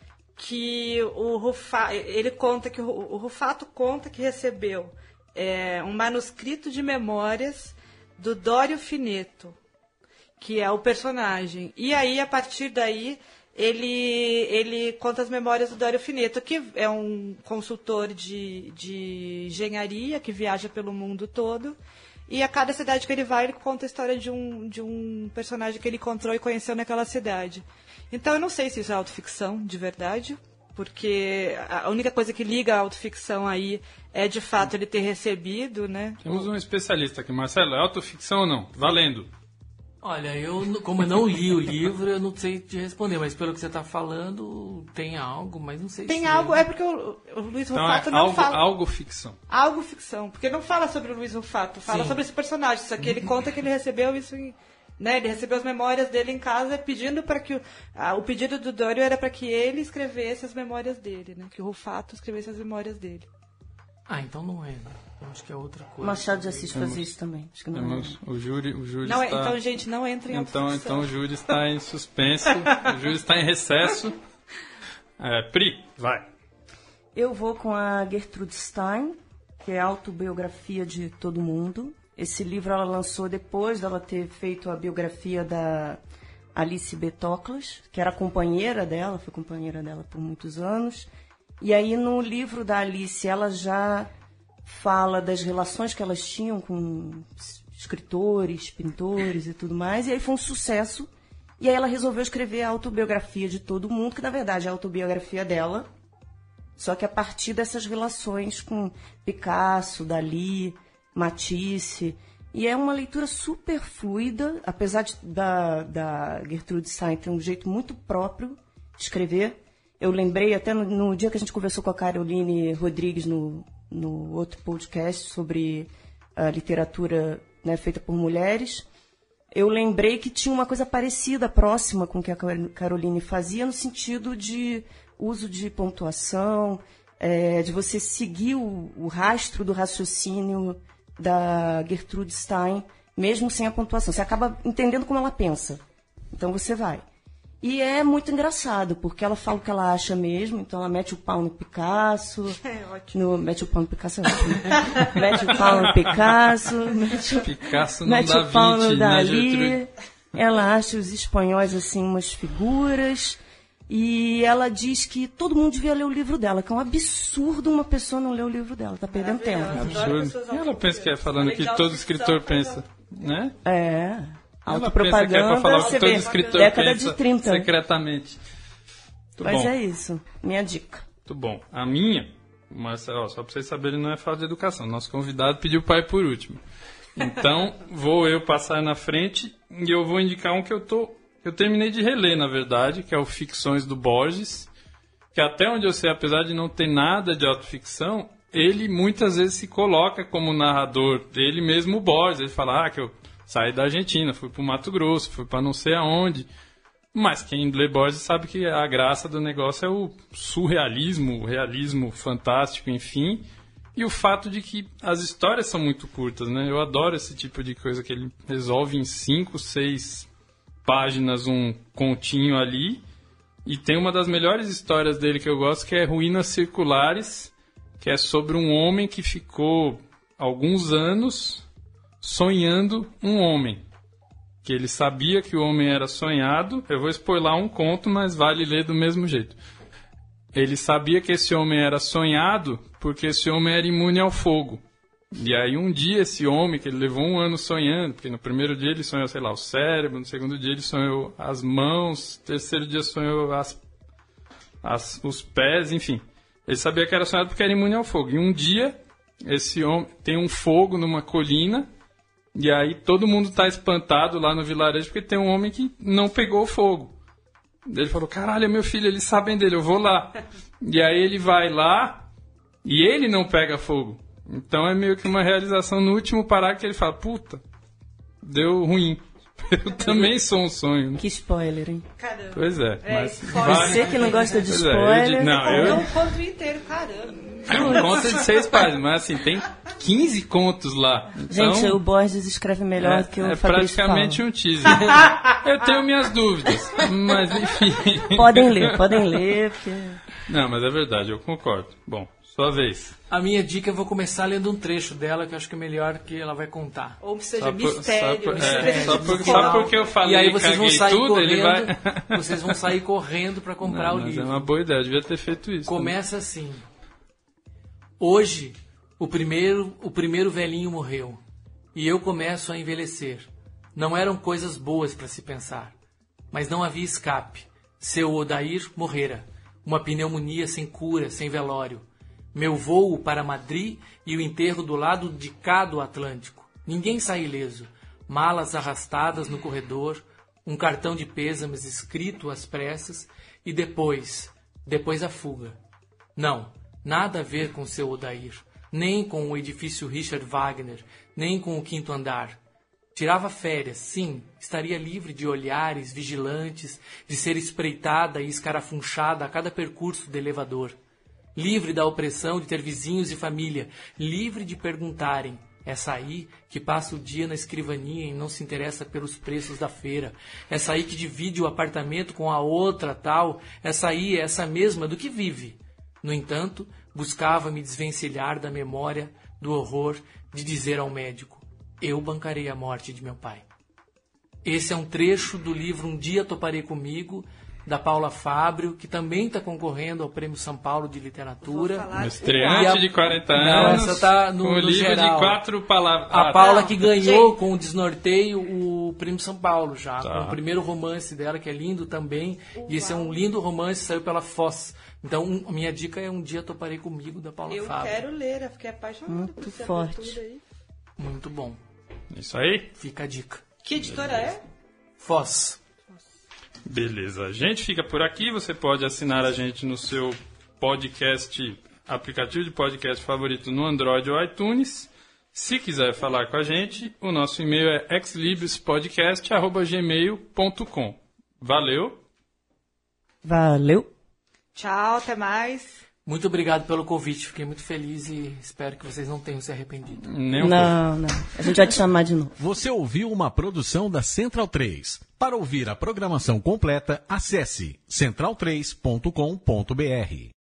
[SPEAKER 3] que o Rufato... Ele conta que o, o Rufato conta que recebeu é, um manuscrito de memórias do Dório Fineto, que é o personagem. E aí, a partir daí, ele, ele conta as memórias do Dório Fineto, que é um consultor de, de engenharia, que viaja pelo mundo todo. E a cada cidade que ele vai, ele conta a história de um, de um personagem que ele encontrou e conheceu naquela cidade. Então, eu não sei se isso é autoficção, de verdade, porque a única coisa que liga a autoficção aí é, de fato, ele ter recebido, né?
[SPEAKER 1] Temos um especialista aqui. Marcelo, é autoficção ou não? Valendo.
[SPEAKER 4] Olha, eu, como eu não li o livro, eu não sei te responder, mas pelo que você está falando, tem algo, mas não sei
[SPEAKER 3] tem
[SPEAKER 4] se...
[SPEAKER 3] Tem algo, é, é porque o, o Luiz
[SPEAKER 1] então
[SPEAKER 3] Rufato
[SPEAKER 1] é
[SPEAKER 3] não
[SPEAKER 1] algo,
[SPEAKER 3] fala...
[SPEAKER 1] algo ficção.
[SPEAKER 3] Algo ficção, porque não fala sobre o Luiz Rufato, fala Sim. sobre esse personagem, só que ele conta que ele recebeu isso em... Né, ele recebeu as memórias dele em casa pedindo para que... O, ah, o pedido do Dório era para que ele escrevesse as memórias dele, né? Que o Rufato escrevesse as memórias dele.
[SPEAKER 4] Ah, então não é, né? Eu acho que é outra coisa.
[SPEAKER 2] Machado de Assis fazia isso também. Acho que não
[SPEAKER 1] Temos, é. O júri, o júri
[SPEAKER 3] não,
[SPEAKER 1] está...
[SPEAKER 3] Então, gente, não entre em
[SPEAKER 1] então, então o júri está em suspenso, o júri está em recesso. É, Pri, vai.
[SPEAKER 2] Eu vou com a Gertrude Stein, que é a autobiografia de todo mundo. Esse livro ela lançou depois dela ter feito a biografia da Alice B. Toklas, que era companheira dela, foi companheira dela por muitos anos. E aí no livro da Alice ela já fala das relações que elas tinham com escritores, pintores e tudo mais. E aí foi um sucesso. E aí ela resolveu escrever a autobiografia de todo mundo, que na verdade é a autobiografia dela, só que a partir dessas relações com Picasso, Dalí, Matisse. E é uma leitura super fluida, apesar de, da, da Gertrude Stein ter um jeito muito próprio de escrever. Eu lembrei até no, no dia que a gente conversou com a Caroline Rodrigues no, no outro podcast sobre a literatura, né, feita por mulheres. Eu lembrei que tinha uma coisa parecida, próxima com o que a Caroline fazia, no sentido de uso de pontuação é, de você seguir o, o rastro do raciocínio da Gertrude Stein, mesmo sem a pontuação. Você acaba entendendo como ela pensa. Então você vai. E é muito engraçado, porque ela fala o que ela acha mesmo, então ela mete o pau no Picasso.
[SPEAKER 3] É ótimo.
[SPEAKER 2] No, mete o pau no Picasso é ótimo. Mete o pau no Picasso. Mete,
[SPEAKER 1] Picasso não
[SPEAKER 2] mete
[SPEAKER 1] dá
[SPEAKER 2] o pau
[SPEAKER 1] vinte,
[SPEAKER 2] no
[SPEAKER 1] né,
[SPEAKER 2] Dali.
[SPEAKER 1] Gertrude?
[SPEAKER 2] Ela acha os espanhóis, assim, umas figuras. E ela diz que todo mundo devia ler o livro dela, que é um absurdo uma pessoa não ler o livro dela, tá perdendo tempo.
[SPEAKER 1] Absurdo. Ela pensa que é falando que todo escritor pensa, né?
[SPEAKER 2] É.
[SPEAKER 1] Ela pensa que é pra falar o que
[SPEAKER 2] você
[SPEAKER 1] todo
[SPEAKER 2] vê,
[SPEAKER 1] escritor
[SPEAKER 2] década
[SPEAKER 1] pensa
[SPEAKER 2] de trinta.
[SPEAKER 1] secretamente. Muito
[SPEAKER 2] Mas
[SPEAKER 1] bom.
[SPEAKER 2] é isso, minha dica.
[SPEAKER 1] Muito bom. A minha, mas, ó, só pra vocês saberem, não é falta de educação. Nosso convidado pediu o pai por último. Então, vou eu passar na frente e eu vou indicar um que eu tô... Eu terminei de reler, na verdade, que é o Ficções do Borges, que até onde eu sei, apesar de não ter nada de autoficção, ele muitas vezes se coloca como narrador dele mesmo, o Borges. Ele fala, ah, que eu saí da Argentina, fui pro Mato Grosso, fui para não sei aonde. Mas quem lê Borges sabe que a graça do negócio é o surrealismo, o realismo fantástico, enfim, e o fato de que as histórias são muito curtas, né? Eu adoro esse tipo de coisa que ele resolve em cinco, seis páginas, um continho ali. E tem uma das melhores histórias dele que eu gosto, que é Ruínas Circulares, que é sobre um homem que ficou alguns anos sonhando um homem. Que ele sabia que o homem era sonhado. Eu vou spoiler um conto, mas vale ler do mesmo jeito. Ele sabia que esse homem era sonhado porque esse homem era imune ao fogo. E aí um dia esse homem, que ele levou um ano sonhando, porque no primeiro dia ele sonhou, sei lá, o cérebro, no segundo dia ele sonhou as mãos, no terceiro dia sonhou as, as, os pés, enfim. Ele sabia que era sonhado porque era imune ao fogo. E um dia esse homem tem um fogo numa colina, e aí todo mundo está espantado lá no vilarejo porque tem um homem que não pegou fogo. Ele falou, caralho, é meu filho, eles sabem dele, eu vou lá. E aí ele vai lá e ele não pega fogo. Então é meio que uma realização no último parágrafo que ele fala, puta, deu ruim. Eu também sou um sonho. Né?
[SPEAKER 2] Que spoiler, hein?
[SPEAKER 3] Caramba.
[SPEAKER 1] Pois é.
[SPEAKER 3] É,
[SPEAKER 1] mas
[SPEAKER 3] spoiler.
[SPEAKER 1] vale...
[SPEAKER 2] Você que não gosta de
[SPEAKER 1] Pois é, eu
[SPEAKER 2] spoiler.
[SPEAKER 1] digo- não, eu-
[SPEAKER 3] É um conto inteiro, caramba.
[SPEAKER 1] É um conto de seis páginas, mas assim, tem quinze contos lá. Então,
[SPEAKER 2] Gente, o Borges escreve melhor
[SPEAKER 1] é,
[SPEAKER 2] que o
[SPEAKER 1] é
[SPEAKER 2] Fabrício
[SPEAKER 1] praticamente
[SPEAKER 2] fala.
[SPEAKER 1] um teaser. Eu tenho minhas dúvidas, mas enfim.
[SPEAKER 2] Podem ler, podem ler, porque...
[SPEAKER 1] Não, mas é verdade, eu concordo. Bom, sua vez.
[SPEAKER 4] A minha dica, eu vou começar lendo um trecho dela, que eu acho que é melhor que ela vai contar.
[SPEAKER 3] Ou seja,
[SPEAKER 1] Só por-
[SPEAKER 3] mistério.
[SPEAKER 1] só por- é,
[SPEAKER 3] mistério.
[SPEAKER 1] só por-
[SPEAKER 3] Final.
[SPEAKER 1] só porque eu falei
[SPEAKER 4] E aí vocês vão
[SPEAKER 1] caguei
[SPEAKER 4] sair
[SPEAKER 1] tudo,
[SPEAKER 4] correndo,
[SPEAKER 1] ele vai...
[SPEAKER 4] vocês vão sair correndo para comprar
[SPEAKER 1] Não,
[SPEAKER 4] o
[SPEAKER 1] mas
[SPEAKER 4] livro.
[SPEAKER 1] é uma boa ideia, eu devia ter feito isso.
[SPEAKER 4] Começa assim. Hoje, o primeiro, o primeiro velhinho morreu, e eu começo a envelhecer. Não eram coisas boas para se pensar, mas não havia escape. Seu Odair morrera. Uma pneumonia sem cura, sem velório. Meu voo para Madrid e o enterro do lado de cá do Atlântico. Ninguém sai ileso. Malas arrastadas no corredor, um cartão de pêsames escrito às pressas e depois, depois a fuga. Não, nada a ver com seu Odair, nem com o edifício Richard Wagner, nem com o quinto andar. Tirava férias, sim, estaria livre de olhares vigilantes, de ser espreitada e escarafunchada a cada percurso de elevador. Livre da opressão de ter vizinhos e família, livre de perguntarem, essa aí que passa o dia na escrivaninha e não se interessa pelos preços da feira, essa aí que divide o apartamento com a outra tal, essa aí é essa mesma do que vive. No entanto, buscava me desvencilhar da memória, do horror de dizer ao médico, eu bancarei a morte de meu pai. Esse é um trecho do livro Um Dia Toparei Comigo, da Paula Fábio, que também está concorrendo ao Prêmio São Paulo de Literatura.
[SPEAKER 3] Vou falar-
[SPEAKER 1] Um estreante
[SPEAKER 4] E a-
[SPEAKER 1] de quarenta
[SPEAKER 4] Não,
[SPEAKER 1] anos,
[SPEAKER 4] essa tá no-
[SPEAKER 1] com o
[SPEAKER 4] no
[SPEAKER 1] livro
[SPEAKER 4] geral.
[SPEAKER 1] de quatro palavras.
[SPEAKER 4] A
[SPEAKER 1] Ah,
[SPEAKER 4] Paula
[SPEAKER 3] não,
[SPEAKER 4] que ganhou
[SPEAKER 3] gente.
[SPEAKER 4] com o Desnorteio o Prêmio São Paulo já,
[SPEAKER 1] Tá.
[SPEAKER 4] com o primeiro romance dela, que é lindo também. E esse é um lindo romance, saiu pela Foz. Então, um- a minha dica é Um Dia Toparei Comigo, da Paula
[SPEAKER 3] Eu
[SPEAKER 4] Fábio.
[SPEAKER 3] quero ler, eu fiquei apaixonada
[SPEAKER 2] Muito
[SPEAKER 3] por essa
[SPEAKER 2] forte.
[SPEAKER 3] abertura aí.
[SPEAKER 4] Muito bom.
[SPEAKER 1] Isso aí?
[SPEAKER 4] Fica a dica.
[SPEAKER 3] Que editora é?
[SPEAKER 4] Foz.
[SPEAKER 1] Beleza. A gente fica por aqui. Você pode assinar a gente no seu podcast, aplicativo de podcast favorito no Android ou iTunes. Se quiser falar com a gente, o nosso e-mail é exlibespodcast arroba gmail ponto com. Valeu!
[SPEAKER 2] Valeu!
[SPEAKER 3] Tchau, até mais.
[SPEAKER 4] Muito obrigado pelo convite, fiquei muito feliz e espero que vocês não tenham se arrependido.
[SPEAKER 1] Nem um
[SPEAKER 2] Não, não. A gente vai te chamar de novo.
[SPEAKER 5] Você ouviu uma produção da Central três. Para ouvir a programação completa, acesse central três ponto com ponto br.